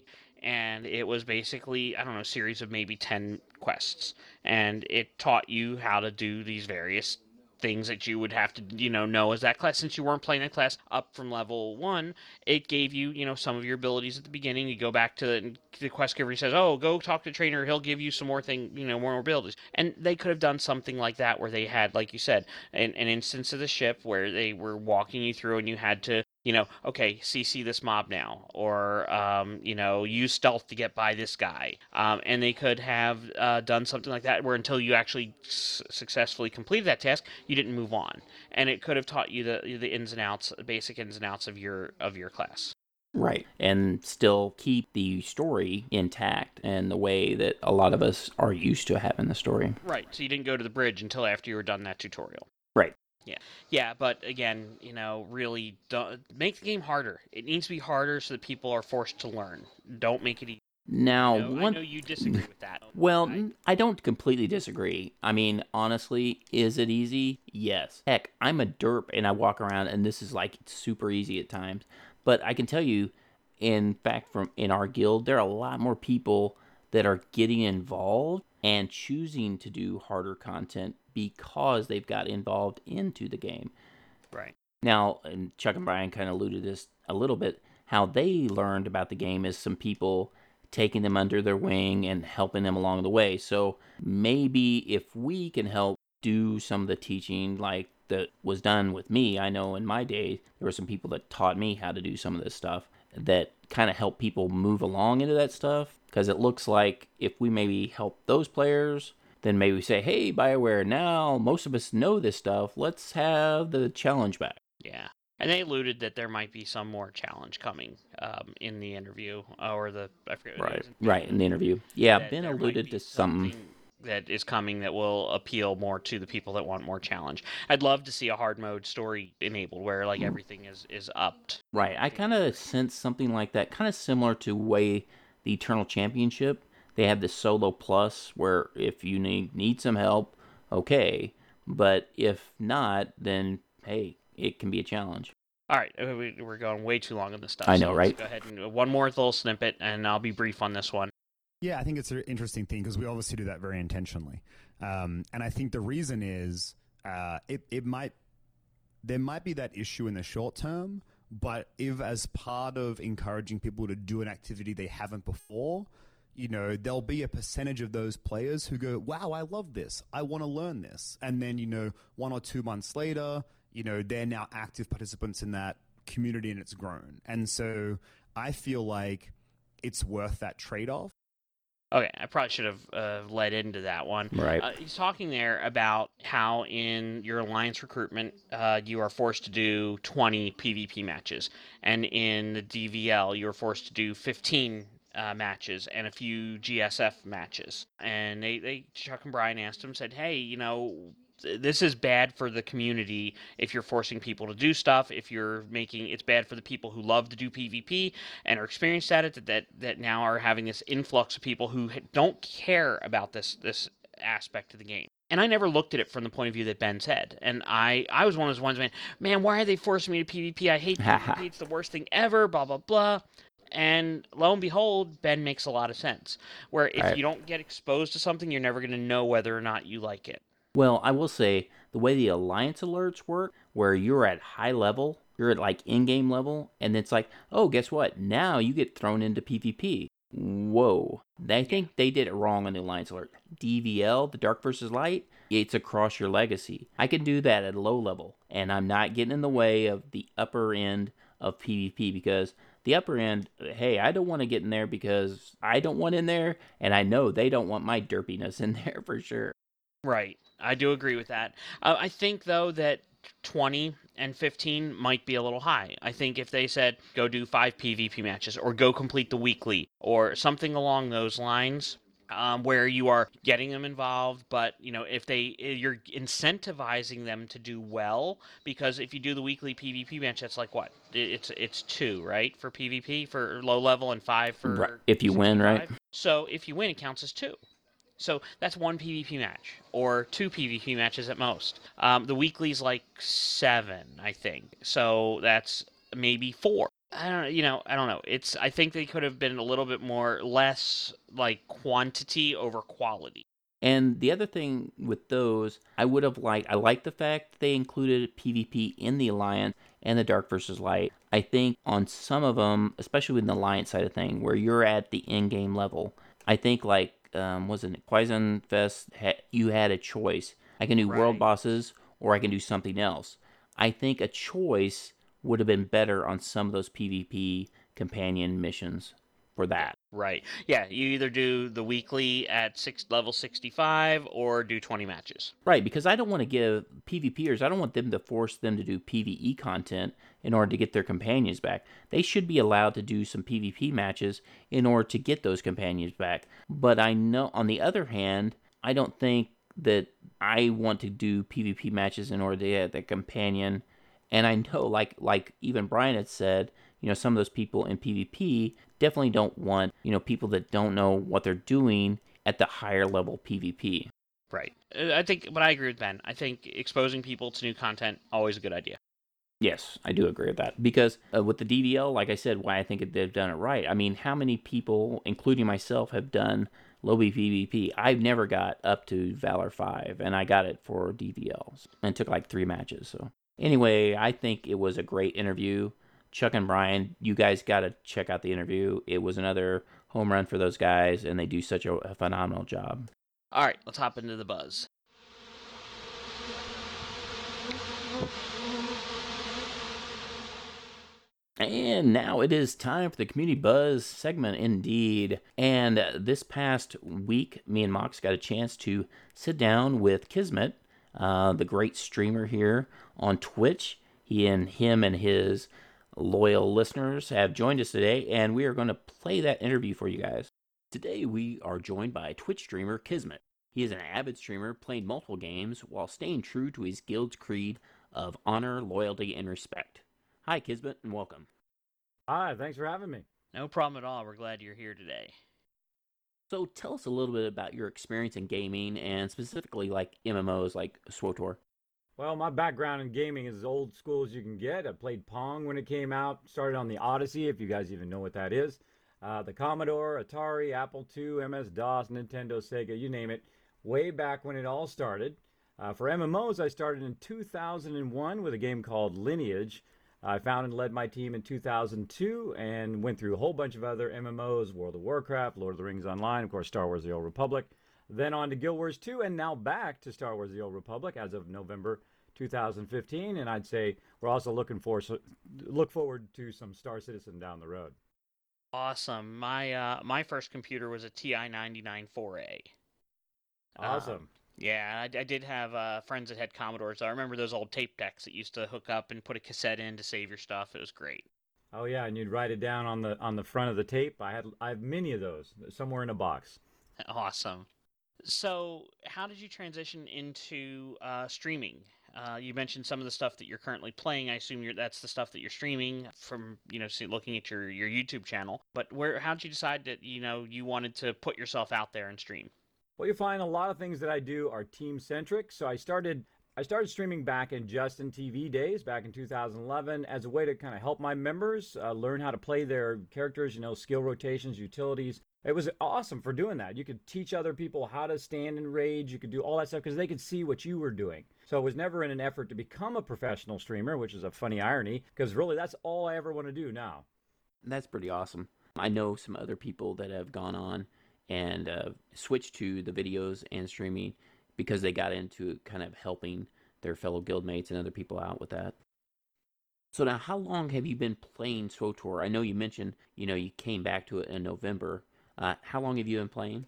and it was basically, I don't know, a series of maybe ten quests, and it taught you how to do these various things that you would have to, you know, know as that class. Since you weren't playing that class up from level one, it gave you, you know, some of your abilities at the beginning. You go back to the, the quest giver, he says, oh, go talk to the trainer, he'll give you some more thing, you know, more abilities. And they could have done something like that where they had, like you said, an, an instance of the ship where they were walking you through and you had to, you know, okay, C C this mob now, or, um, you know, use stealth to get by this guy. Um, and they could have uh, done something like that where until you actually s- successfully completed that task, you didn't move on. And it could have taught you the the ins and outs, basic ins and outs of your of your class. Right. And still keep the story intact and the way that a lot of us are used to having the story. Right. So you didn't go to the bridge until after you were done that tutorial. Right. Yeah, yeah, but again, you know, really don't make the game harder. It needs to be harder so that people are forced to learn. Don't make it easy. Now, I know, one... I know you disagree with that. Well, I... I don't completely disagree. I mean, honestly, is it easy? Yes. Heck, I'm a derp and I walk around and this is like super easy at times. But I can tell you, in fact, from in our guild, there are a lot more people that are getting involved and choosing to do harder content because they've got involved into the game. Right. Now, and Chuck and Brian kind of alluded to this a little bit, how they learned about the game is some people taking them under their wing and helping them along the way. So maybe if we can help do some of the teaching like that was done with me, I know in my day, there were some people that taught me how to do some of this stuff that kind of help people move along into that stuff. Because it looks like if we maybe help those players, then maybe we say, hey, BioWare, now most of us know this stuff. Let's have the challenge back. Yeah. And they alluded that there might be some more challenge coming um, in the interview, or the, I forget what Right, it is. right, in the interview. Yeah, That Ben there might alluded be to something. that is coming that will appeal more to the people that want more challenge. I'd love to see a hard mode story enabled where like everything is, is upped. Right, I kind of sense something like that, kind of similar to way the Eternal Championship, they have this solo plus where if you need, need some help, okay, but if not, then hey, it can be a challenge. All right, we- we're going way too long on this stuff. I know, so right? Let's go ahead and uh, one more little snippet, and I'll be brief on this one. Yeah, I think it's an interesting thing because we obviously do that very intentionally, um, and I think the reason is uh, it it might there might be that issue in the short term, but if as part of encouraging people to do an activity they haven't before, you know, there'll be a percentage of those players who go, wow, I love this. I want to learn this. And then, you know, one or two months later, you know, they're now active participants in that community and it's grown. And so I feel like it's worth that trade-off. Okay, I probably should have uh, led into that one. Right. Uh, he's talking there about how in your alliance recruitment, uh, you are forced to do twenty PvP matches, and in the D V L, you're forced to do fifteen uh, matches and a few G S F matches. And they, they, Chuck and Brian asked him, said, hey, you know, this is bad for the community if you're forcing people to do stuff, if you're making it's bad for the people who love to do PvP and are experienced at it, that that, that now are having this influx of people who don't care about this this aspect of the game. And I never looked at it from the point of view that Ben said. And I, I was one of those ones, man, man, why are they forcing me to PvP? I hate PvP. It's the worst thing ever, blah, blah, blah. And lo and behold, Ben makes a lot of sense. Where if Right. you don't get exposed to something, you're never going to know whether or not you like it. Well, I will say the way the alliance alerts work, where you're at high level, you're at like in-game level, and it's like, oh, guess what? Now you get thrown into PvP. Whoa. I think they did it wrong on the alliance alert. D V L, the Dark versus Light, it's across your legacy. I can do that at low level, and I'm not getting in the way of the upper end of PvP because the upper end, hey, I don't want to get in there because I don't want in there, and I know they don't want my derpiness in there for sure. Right. I do agree with that. Uh, I think, though, that twenty and fifteen might be a little high. I think if they said, go do five PvP matches, or go complete the weekly, or something along those lines, um, where you are getting them involved, but, you know, if they, you're incentivizing them to do well, because if you do the weekly PvP match, that's like what? It's it's two, right, for PvP, for low level, and five for... Right. If you win, right? sixty-five. So if you win, it counts as two. So that's one PvP match, or two PvP matches at most. Um, the weekly's like seven, I think. So that's maybe four. I don't, you know, I don't know. It's I think they could have been a little bit more less like quantity over quality. And the other thing with those, I would have liked, I like the fact that they included PvP in the Alliance and the Dark versus Light. I think on some of them, especially with the Alliance side of thing, where you're at the in-game level, I think like, um, wasn't it Poison Fest, ha- you had a choice. I can do world Right. bosses or I can do something else. I think a choice would have been better on some of those PvP companion missions for that. Right. Yeah, you either do the weekly at six level sixty-five or do twenty matches. Right, because I don't want to give PvPers, I don't want them to force them to do PvE content in order to get their companions back. They should be allowed to do some PvP matches in order to get those companions back. But I know, on the other hand, I don't think that I want to do PvP matches in order to get the companion. And I know, like like even Brian had said, you know, some of those people in PvP definitely don't want, you know, people that don't know what they're doing at the higher level PvP. Right. Uh, I think, but I agree with Ben. I think exposing people to new content always a good idea. Yes, I do agree with that. Because uh, with the D V L, like I said, why I think they've done it right. I mean, how many people, including myself, have done lobby PvP? I've never got up to Valor five, and I got it for D V Ls. And it took like three matches. So anyway, I think it was a great interview. Chuck and Brian, you guys got to check out the interview. It was another home run for those guys, and they do such a, a phenomenal job. All right, let's hop into the buzz. And now it is time for the Community Buzz segment indeed. And uh, this past week, me and Mox got a chance to sit down with Kismet, uh, the great streamer here on Twitch. He and him and his loyal listeners have joined us today, and we are going to play that interview for you guys. Today we are joined by Twitch streamer Kismet. He is an avid streamer playing multiple games while staying true to his guild's creed of honor, loyalty, and respect. Hi, Kismet, and welcome. Hi, thanks for having me. No problem at all. We're glad you're here today. So tell us a little bit about your experience in gaming, and specifically like M M Os like SWTOR. Well, my background in gaming is as old school as you can get. I played Pong when it came out, started on the Odyssey, if you guys even know what that is. Uh, the Commodore, Atari, Apple two, M S DOS, Nintendo, Sega, you name it, way back when it all started. Uh, for M M Os, I started in two thousand one with a game called Lineage. I founded and led my team in two thousand two and went through a whole bunch of other M M Os, World of Warcraft, Lord of the Rings Online, of course, Star Wars The Old Republic. Then on to Guild Wars two, and now back to Star Wars The Old Republic as of November two thousand fifteen. And I'd say we're also looking for so, look forward to some Star Citizen down the road. Awesome. My uh, my first computer was a T I ninety-nine four A. Awesome. Um, yeah, I, I did have uh, friends that had Commodores. I remember those old tape decks that used to hook up and put a cassette in to save your stuff. It was great. Oh yeah, and you'd write it down on the on the front of the tape. I had I have many of those somewhere in a box. Awesome. So, how did you transition into uh, streaming? Uh, you mentioned some of the stuff that you're currently playing. I assume you're, that's the stuff that you're streaming from, you know, see, looking at your, your YouTube channel. But where, how did you decide that, you know, you wanted to put yourself out there and stream? Well, you find a lot of things that I do are team centric. So I started I started streaming back in Justin T V days, back in two thousand eleven, as a way to kind of help my members uh, learn how to play their characters, you know, skill rotations, utilities. It was awesome for doing that. You could teach other people how to stand in rage. You could do all that stuff because they could see what you were doing. So it was never in an effort to become a professional streamer, which is a funny irony, because really that's all I ever want to do now. That's pretty awesome. I know some other people that have gone on and uh, switched to the videos and streaming because they got into kind of helping their fellow guildmates and other people out with that. So now, how long have you been playing SWTOR? I know you mentioned, you know, you came back to it in November. Uh, how long have you been playing?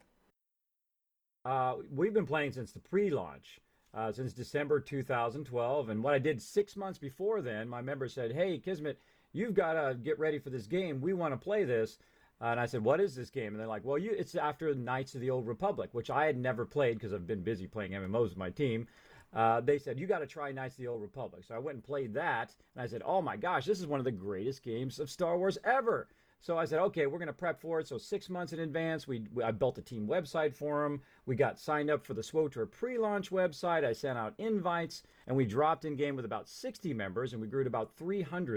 Uh, we've been playing since the pre-launch, uh, since December two thousand twelve. And what I did six months before then, my members said, hey, Kismet, you've got to get ready for this game. We want to play this. Uh, and I said, what is this game? And they're like, well, you, it's after Knights of the Old Republic, which I had never played because I've been busy playing M M Os with my team. Uh, they said, you got to try Knights of the Old Republic. So I went and played that. And I said, oh my gosh, this is one of the greatest games of Star Wars ever. So I said, okay, we're going to prep for it. So six months in advance, we, we I built a team website for them. We got signed up for the SWTOR pre-launch website. I sent out invites, and we dropped in game with about sixty members, and we grew to about three hundred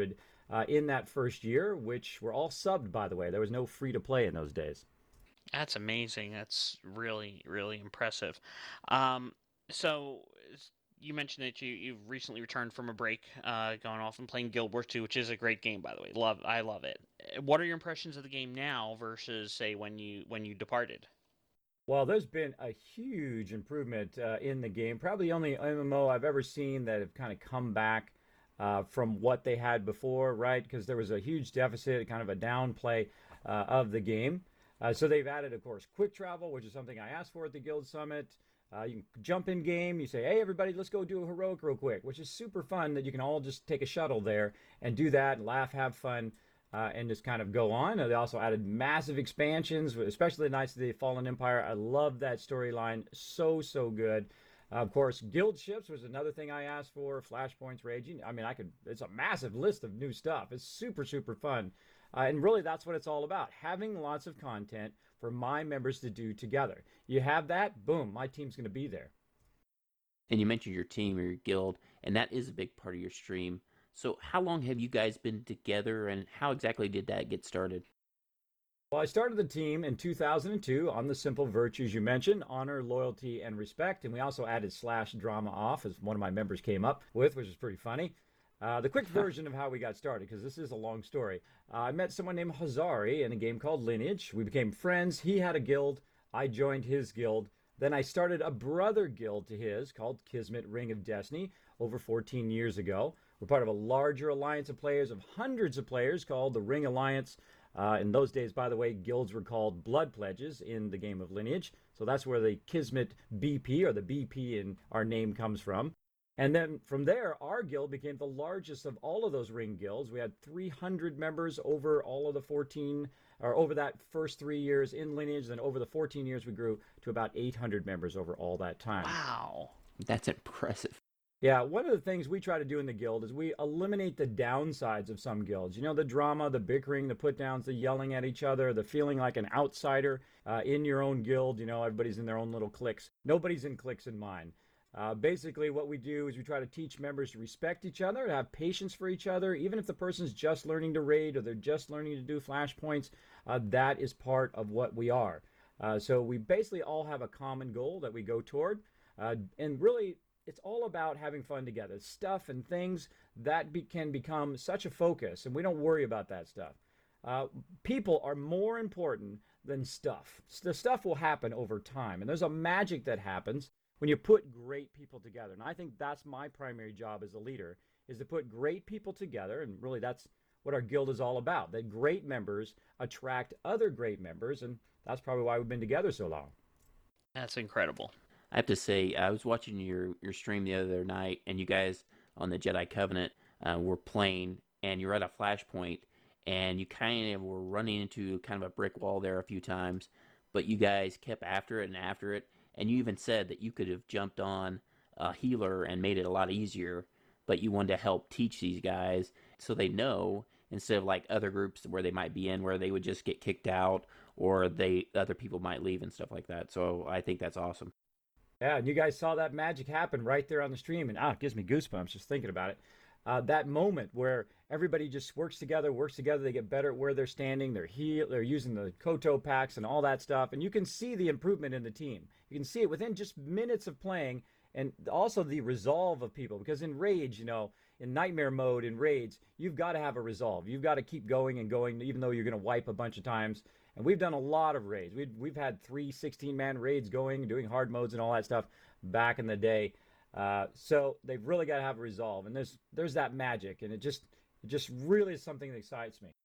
uh, in that first year, which were all subbed, by the way. There was no free to play in those days. That's amazing. That's really, really impressive. Um, so s- you mentioned that you you've recently returned from a break, uh, going off and playing Guild Wars two, which is a great game, by the way. Love, I love it. Uh, What are your impressions of the game now versus, say, when you when you departed? Well, there's been a huge improvement uh, in the game. Probably the only M M O I've ever seen that have kind of come back uh, from what they had before, right? Because there was a huge deficit, kind of a downplay uh, of the game. Uh, so they've added, of course, quick travel, which is something I asked for at the Guild Summit. Uh, you can jump in game. You say, "Hey, everybody, let's go do a heroic real quick," which is super fun. That you can all just take a shuttle there and do that and laugh, have fun, uh, and just kind of go on. Uh, They also added massive expansions, especially Knights of the Fallen Empire. I love that storyline. So, so good. Uh, of course, guild ships was another thing I asked for. Flashpoints, raging. I mean, I could. It's a massive list of new stuff. It's super, super fun, uh, and really, that's what it's all about: having lots of content for my members to do together. You have that, boom, my team's going to be there. And you mentioned your team or your guild, and that is a big part of your stream. So, how long have you guys been together, and how exactly did that get started? Well, I started the team in two thousand two on the simple virtues you mentioned: honor, loyalty, and respect. And we also added slash drama off, as one of my members came up with, which is pretty funny. Uh, the quick version of how we got started, because this is a long story. Uh, I met someone named Hazari in a game called Lineage. We became friends. He had a guild. I joined his guild. Then I started a brother guild to his called Kismet Ring of Destiny over fourteen years ago. We're part of a larger alliance of players, of hundreds of players, called the Ring Alliance. Uh, in those days, by the way, guilds were called blood pledges in the game of Lineage. So that's where the Kismet B P, or the B P in our name, comes from. And then from there, our guild became the largest of all of those ring guilds. We had three hundred members over all of the fourteen, or over that first three years in Lineage. Then over the fourteen years, we grew to about eight hundred members over all that time. Wow. That's impressive. Yeah, one of the things we try to do in the guild is we eliminate the downsides of some guilds. You know, the drama, the bickering, the put downs, the yelling at each other, the feeling like an outsider uh, in your own guild. You know, everybody's in their own little cliques. Nobody's in cliques in mine. Uh, basically, what we do is we try to teach members to respect each other, to have patience for each other, even if the person's just learning to raid or they're just learning to do flashpoints. Uh, that is part of what we are. Uh, so we basically all have a common goal that we go toward. Uh, and really, it's all about having fun together. Stuff and things that be, can become such a focus, and we don't worry about that stuff. Uh, people are more important than stuff. The stuff will happen over time, and there's a magic that happens when you put great people together. And I think that's my primary job as a leader, is to put great people together. And really, that's what our guild is all about, that great members attract other great members. And that's probably why we've been together so long. That's incredible. I have to say, I was watching your, your stream the other night, and you guys on the Jedi Covenant uh, were playing, and you're at a flashpoint, and you kind of were running into kind of a brick wall there a few times, but you guys kept after it and after it, and you even said that you could have jumped on a healer and made it a lot easier, but you wanted to help teach these guys so they know, instead of like other groups where they might be in where they would just get kicked out, or they other people might leave and stuff like that. So I think that's awesome. Yeah, and you guys saw that magic happen right there on the stream, and ah, it gives me goosebumps just thinking about it. Uh, that moment where everybody just works together, works together, they get better at where they're standing, they're heal, they're using the Koto packs and all that stuff, and you can see the improvement in the team. You can see it within just minutes of playing, and also the resolve of people. Because in Rage, you know, in Nightmare mode, in Raids, you've got to have a resolve. You've got to keep going and going, even though you're going to wipe a bunch of times. And we've done a lot of raids. We've, we've had three sixteen-man raids going, doing hard modes and all that stuff back in the day. Uh, so they've really got to have a resolve. And there's there's that magic, and it just it just really is something that excites me.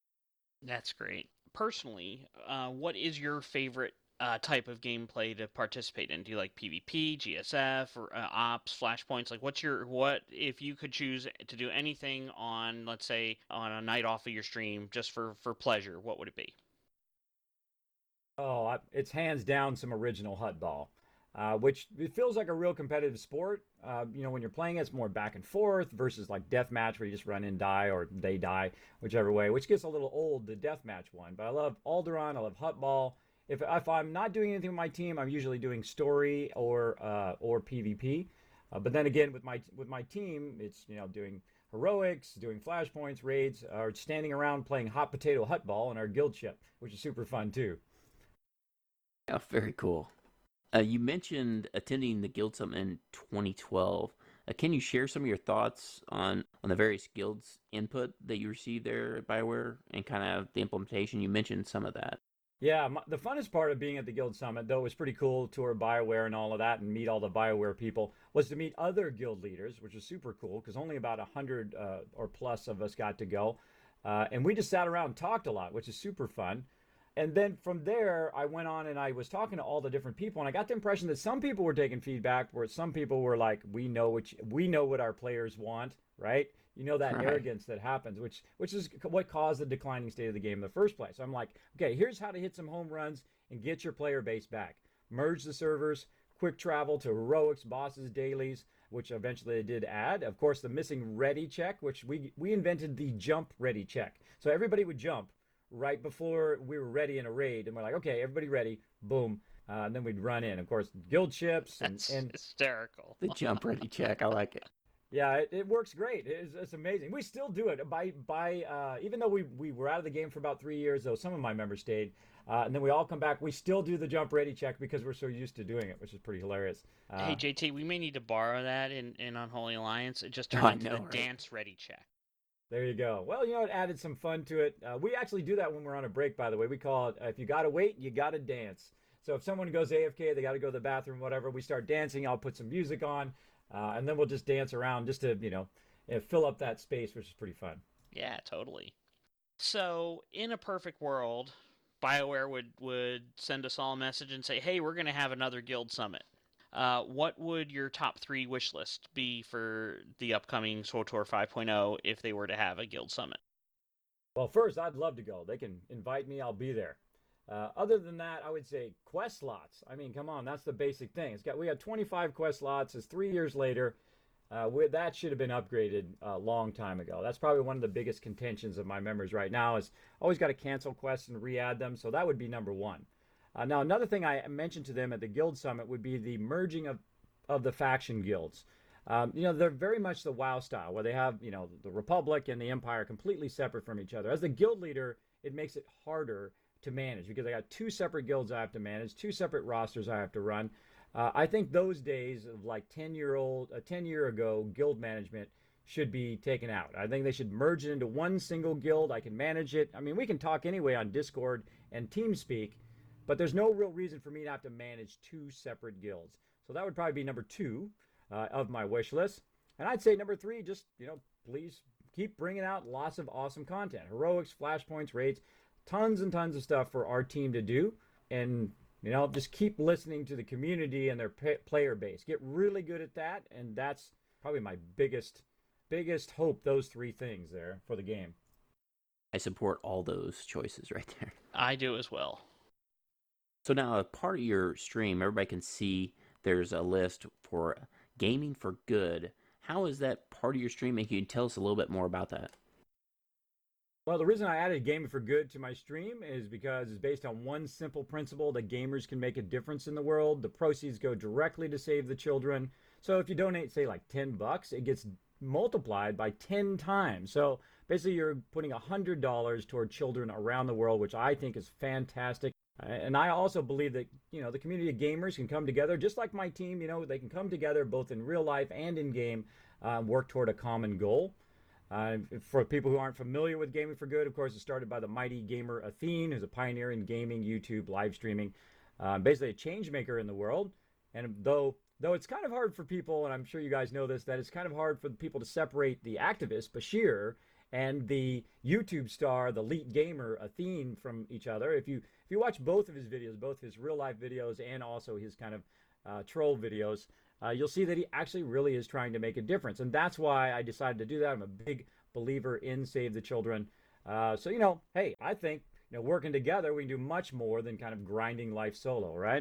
That's great. Personally, uh, what is your favorite uh, type of gameplay to participate in? Do you like PvP, G S F, or uh, ops, flashpoints? Like, what's your what if you could choose to do anything on, let's say, on a night off of your stream just for for pleasure? What would it be? Oh, I, it's hands down some original Hut Ball, uh, which it feels like a real competitive sport. Uh, you know, when you're playing, it's more back and forth versus like deathmatch where you just run in, die, or they die, whichever way, which gets a little old, the deathmatch one. But I love Alderaan, I love Hut Ball. If, if I'm not doing anything with my team, I'm usually doing story or uh, or PvP. Uh, but then again, with my with my team, it's, you know, doing heroics, doing flashpoints, raids, or standing around playing hot potato hut ball in our guild ship, which is super fun too. Yeah, very cool. Uh, you mentioned attending the Guild Summit in twenty twelve. Uh, can you share some of your thoughts on, on the various guilds' input that you received there at BioWare and kind of the implementation? You mentioned some of that. Yeah, my, the funnest part of being at the Guild Summit, though it was pretty cool, tour BioWare and all of that, and meet all the BioWare people, was to meet other guild leaders, which was super cool, because only about one hundred uh, or plus of us got to go. Uh, and we just sat around and talked a lot, which is super fun. And then from there, I went on and I was talking to all the different people, and I got the impression that some people were taking feedback, where some people were like, "We know what you, we know what our players want," right? You know, that Right. arrogance that happens, which which is what caused the declining state of the game in the first place. I'm like, okay, here's how to hit some home runs and get your player base back. Merge the servers, quick travel to heroics, bosses, dailies, which eventually they did add. Of course, the missing ready check, which we we invented the jump ready check, so everybody would jump right before we were ready in a raid, and we're like, okay, everybody ready, boom, uh, and then we'd run in. Of course, guild ships and, That's and hysterical. The jump ready check. I like it. yeah, it, it works great. It's, it's amazing. We still do it by by uh, even though we we were out of the game for about three years, though some of my members stayed, uh, and then we all come back. We still do the jump ready check because we're so used to doing it, which is pretty hilarious. Uh, Hey J T, we may need to borrow that in, in Unholy Alliance. It just Oh, turned I into know, the right? dance ready check. There you go. Well, you know, it added some fun to it. Uh, we actually do that when we're on a break, by the way. We call it, uh, if you got to wait, you got to dance. So if someone goes A F K, they got to go to the bathroom, whatever, we start dancing. I'll put some music on, uh, and then we'll just dance around just to, you know, uh, fill up that space, which is pretty fun. Yeah, totally. So, in a perfect world, BioWare would, would send us all a message and say, hey, we're going to have another guild summit. Uh, what would your top three wish list be for the upcoming SWTOR five point oh if they were to have a guild summit? Well, first, I'd love to go. They can invite me. I'll be there. Uh, other than that, I would say quest slots. I mean, come on, that's the basic thing. It's got we had twenty-five quest slots. It's three years later. Uh, we, that should have been upgraded a long time ago. That's probably one of the biggest contentions of my members right now is always got to cancel quests and re-add them. So that would be number one. Uh, now, another thing I mentioned to them at the Guild Summit would be the merging of, of the faction guilds. Um, you know, they're very much the WoW style, where they have, you know, the Republic and the Empire completely separate from each other. As the guild leader, it makes it harder to manage because I got two separate guilds I have to manage, two separate rosters I have to run. Uh, I think those days of like ten year old, a ten year ago guild management should be taken out. I think they should merge it into one single guild. I can manage it. I mean, we can talk anyway on Discord and TeamSpeak, but there's no real reason for me to have to manage two separate guilds. So that would probably be number two uh, of my wish list. And I'd say number three, just, you know, please keep bringing out lots of awesome content. Heroics, flashpoints, raids, tons and tons of stuff for our team to do. And, you know, just keep listening to the community and their p- player base. Get really good at that. And that's probably my biggest, biggest hope, those three things there for the game. I support all those choices right there. I do as well. So now, as part of your stream, everybody can see there's a list for Gaming for Good. How is that part of your stream? And can you tell us a little bit more about that? Well, the reason I added Gaming for Good to my stream is because it's based on one simple principle that gamers can make a difference in the world. The proceeds go directly to save the children. So if you donate, say, like ten bucks, it gets multiplied by ten times. So basically, you're putting one hundred dollars toward children around the world, which I think is fantastic. And I also believe that, you know, the community of gamers can come together, just like my team, you know, they can come together both in real life and in game, uh, work toward a common goal. Uh, for people who aren't familiar with Gaming for Good, of course, it started by the mighty gamer Athene, who's a pioneer in gaming, YouTube, live streaming, uh, basically a change maker in the world. And though though it's kind of hard for people, and I'm sure you guys know this, that it's kind of hard for people to separate the activist, Bashir, and the YouTube star, the elite gamer, Athene, from each other. If you if you watch both of his videos, both his real life videos and also his kind of uh, troll videos, uh, you'll see that he actually really is trying to make a difference. And that's why I decided to do that. I'm a big believer in Save the Children. Uh, so, you know, hey, I think, you know, working together, we can do much more than kind of grinding life solo, right?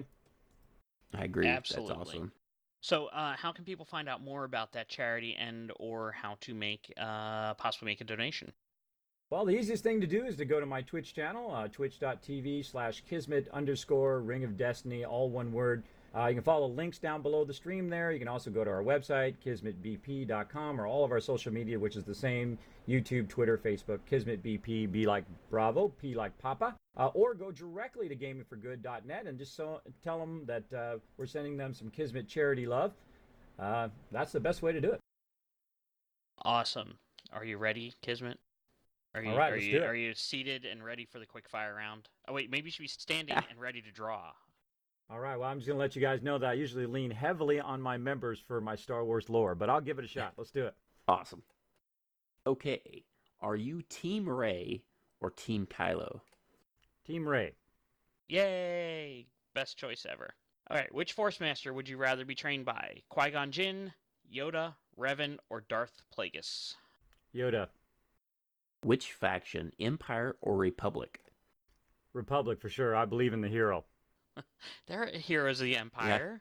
I agree. Absolutely. That's awesome. So, uh, how can people find out more about that charity and or how to make uh, possibly make a donation? Well, the easiest thing to do is to go to my Twitch channel, uh, twitch.tv slash kismet underscore ring of destiny, all one word. Uh, you can follow links down below the stream there. You can also go to our website, kismet b p dot com, or all of our social media, which is the same: YouTube, Twitter, Facebook, Kismet B P, B like Bravo, P like Papa. Uh, or go directly to gaming for good dot net and just so, tell them that uh, we're sending them some Kismet charity love. Uh, that's the best way to do it. Awesome. Are you ready, Kismet? Are you, All right, are let's you, do it. Are you seated and ready for the quick fire round? Oh, wait, maybe you should be standing and ready to draw. All right, well, I'm just going to let you guys know that I usually lean heavily on my members for my Star Wars lore, but I'll give it a shot. Let's do it. Awesome. Okay, are you Team Rey or Team Kylo? Team Rey. Yay! Best choice ever. All right, which Force Master would you rather be trained by? Qui-Gon Jinn, Yoda, Revan, or Darth Plagueis? Yoda. Which faction, Empire or Republic? Republic for sure. I believe in the hero. They're heroes of the Empire.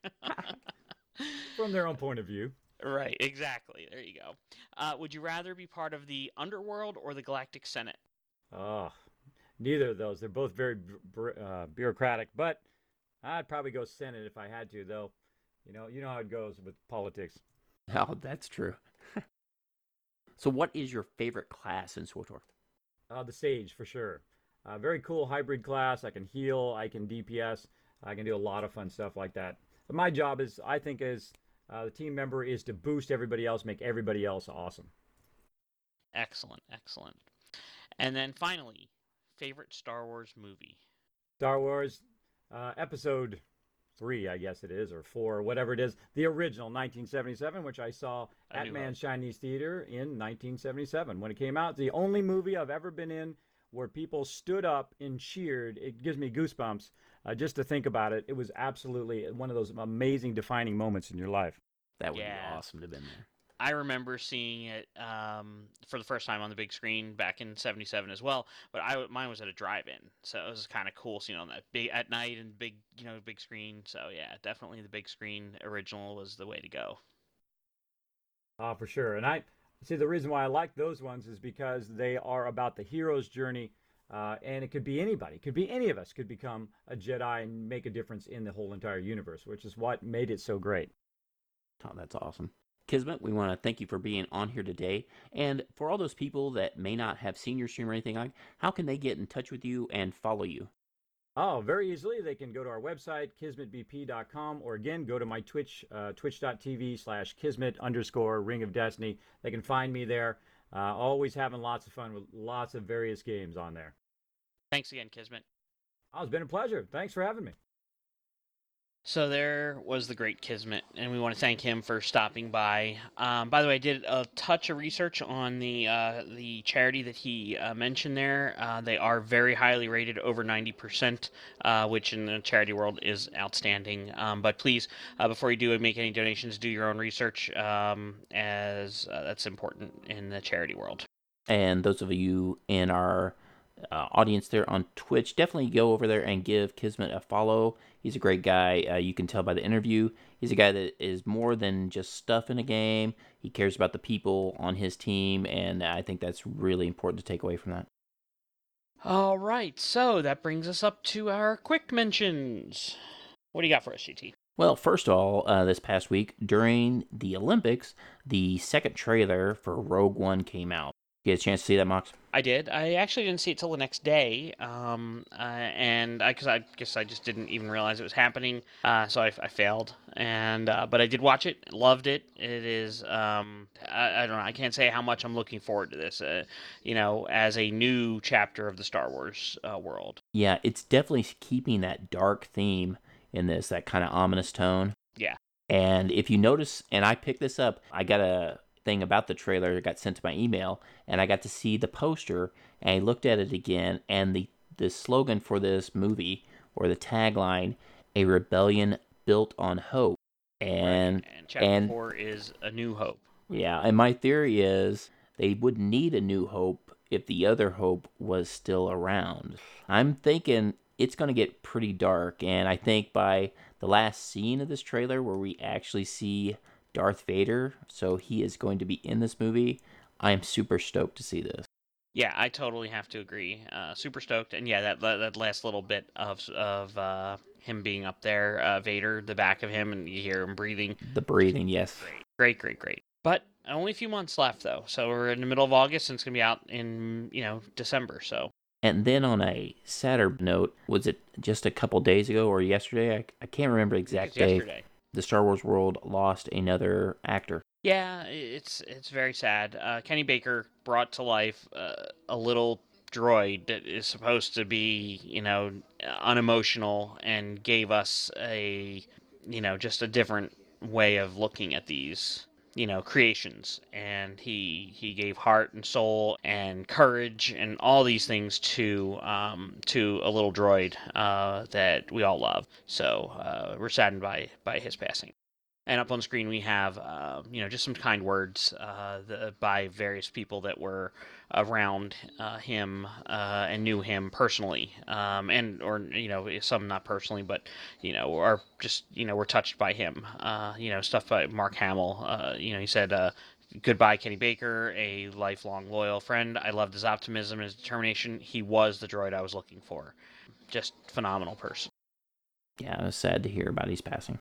From their own point of view. Right, exactly. There you go. Uh, would you rather be part of the Underworld or the Galactic Senate? Oh, neither of those. They're both very bu- uh, bureaucratic, but I'd probably go Senate if I had to, though. You know, you know how it goes with politics. Oh, that's true. So what is your favorite class in SWTOR? Uh, the Sage, for sure. Uh, very cool hybrid class. I can heal. I can D P S. I can do a lot of fun stuff like that. But my job is, I think, as uh, the team member, is to boost everybody else, make everybody else awesome. Excellent, excellent. And then finally, favorite Star Wars movie? Star Wars, uh, Episode three, I guess it is, or four, or whatever it is. The original, nineteen seventy-seven, which I saw A at New Man's Hope. Chinese Theater in nineteen seventy-seven. When it came out, the only movie I've ever been in where people stood up and cheered. It gives me goosebumps uh, just to think about it. It was absolutely one of those amazing defining moments in your life. That would Yeah. be awesome to have been there. I remember seeing it um, for the first time on the big screen back in seventy-seven as well, but I mine was at a drive-in, so it was kind of cool seeing on that big at night and big, you know, big screen. So yeah, definitely the big screen original was the way to go. Ah, for sure. And I see the reason why I like those ones is because they are about the hero's journey, uh, and it could be anybody. It could be any of us could become a Jedi and make a difference in the whole entire universe, which is what made it so great. Oh, that's awesome. Kismet, we want to thank you for being on here today. And for all those people that may not have seen your stream or anything like, how can they get in touch with you and follow you? Oh, very easily. They can go to our website, kismet b p dot com, or again, go to my Twitch, uh, twitch.tv slash kismet underscore ring of destiny. They can find me there. Uh, always having lots of fun with lots of various games on there. Thanks again, Kismet. Oh, it's been a pleasure. Thanks for having me. So there was the great Kismet, and we want to thank him for stopping by. Um, by the way, I did a touch of research on the uh, the charity that he uh, mentioned there. Uh, they are very highly rated, over ninety percent, uh, which in the charity world is outstanding. Um, but please, uh, before you do make any donations, do your own research, um, as uh, that's important in the charity world. And those of you in our uh, audience there on Twitch, definitely go over there and give Kismet a follow. He's a great guy. Uh, you can tell by the interview. He's a guy that is more than just stuff in a game. He cares about the people on his team, and I think that's really important to take away from that. All right, so that brings us up to our quick mentions. What do you got for us, G T? Well, first of all, uh, this past week during the Olympics, the second trailer for Rogue One came out. You get a chance to see that, Mox? I did. I actually didn't see it till the next day, um, uh, and I, cause I guess I just didn't even realize it was happening, uh, so I, I failed. And uh, but I did watch it, loved it. It is, um, I, I don't know, I can't say how much I'm looking forward to this. Uh, you know, as a new chapter of the Star Wars uh, world. Yeah, it's definitely keeping that dark theme in this, that kind of ominous tone. Yeah. And if you notice, and I picked this up, I got a thing about the trailer that got sent to my email, and I got to see the poster, and I looked at it again, and the, the slogan for this movie, or the tagline, A Rebellion Built on Hope. And, right. and chapter and, four is A New Hope. Yeah, and my theory is they wouldn't need a New Hope if the other Hope was still around. I'm thinking it's going to get pretty dark, and I think by the last scene of this trailer where we actually see Darth Vader, so he is going to be in this movie, I am super stoked to see this. Yeah, I totally have to agree. Uh, super stoked, and yeah, that that, that last little bit of of uh, him being up there, uh, Vader, the back of him, and you hear him breathing. The breathing, yes. Great, great, great. But only a few months left, though. So we're in the middle of August, and it's gonna be out in you know December. So. And then on a sadder note, was it just a couple days ago or yesterday? I, I can't remember the exact day. Yesterday. The Star Wars world lost another actor. Yeah, it's it's very sad. Uh, Kenny Baker brought to life uh, a little droid that is supposed to be, you know, unemotional, and gave us a, you know, just a different way of looking at these, you know, creations. And he he gave heart and soul and courage and all these things to um, to a little droid uh, that we all love. So uh, we're saddened by by his passing. And up on the screen we have, uh, you know, just some kind words uh, the, by various people that were around uh, him uh, and knew him personally, um, and or you know some not personally, but you know are just you know were touched by him. Uh, you know stuff by Mark Hamill. Uh, you know he said, uh, "Goodbye, Kenny Baker, a lifelong loyal friend. I loved his optimism and his determination. He was the droid I was looking for. Just phenomenal person." Yeah, it was sad to hear about his passing.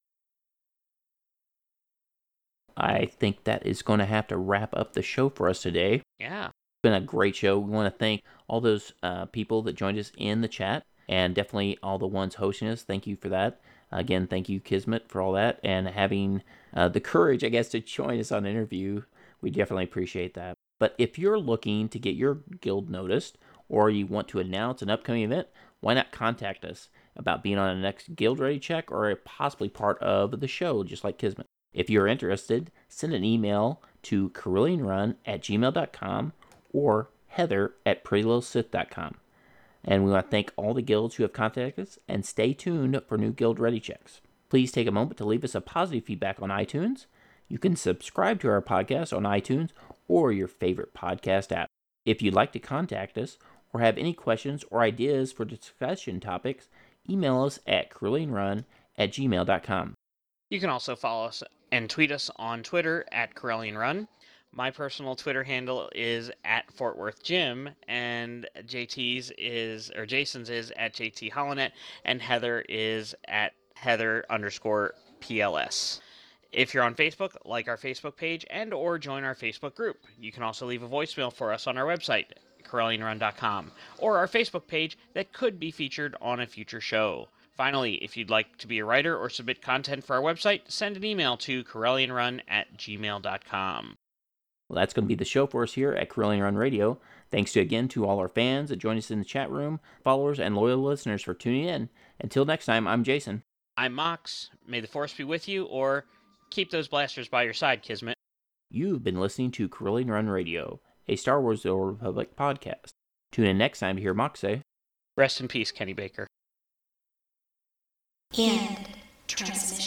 I think that is going to have to wrap up the show for us today. Yeah. It's been a great show. We want to thank all those uh, people that joined us in the chat, and definitely all the ones hosting us. Thank you for that. Again, thank you, Kismet, for all that, and having uh, the courage, I guess, to join us on an interview. We definitely appreciate that. But if you're looking to get your guild noticed, or you want to announce an upcoming event, why not contact us about being on the next Guild Ready check or possibly part of the show, just like Kismet. If you're interested, send an email to CorellianRun at gmail dot com or Heather at pretty little sith dot com. And we want to thank all the guilds who have contacted us, and stay tuned for new Guild Ready checks. Please take a moment to leave us a positive feedback on iTunes. You can subscribe to our podcast on iTunes or your favorite podcast app. If you'd like to contact us or have any questions or ideas for discussion topics, email us at CorellianRun at gmail dot com. You can also follow us and tweet us on Twitter at Corellian Run. My personal Twitter handle is at Fort Worth Jim, and J T's is, or Jason's is at J T Holonet, and Heather is at Heather underscore P L S. If you're on Facebook, like our Facebook page and or join our Facebook group. You can also leave a voicemail for us on our website, Corellian Run dot com, or our Facebook page that could be featured on a future show. Finally, if you'd like to be a writer or submit content for our website, send an email to Corellian Run at gmail dot com. Well, that's going to be the show for us here at Corellian Run Radio. Thanks to, again to all our fans that join us in the chat room, followers, and loyal listeners for tuning in. Until next time, I'm Jason. I'm Mox. May the Force be with you, or keep those blasters by your side, Kismet. You've been listening to Corellian Run Radio, a Star Wars The Old Republic podcast. Tune in next time to hear Mox say, "Rest in peace, Kenny Baker." End transmission.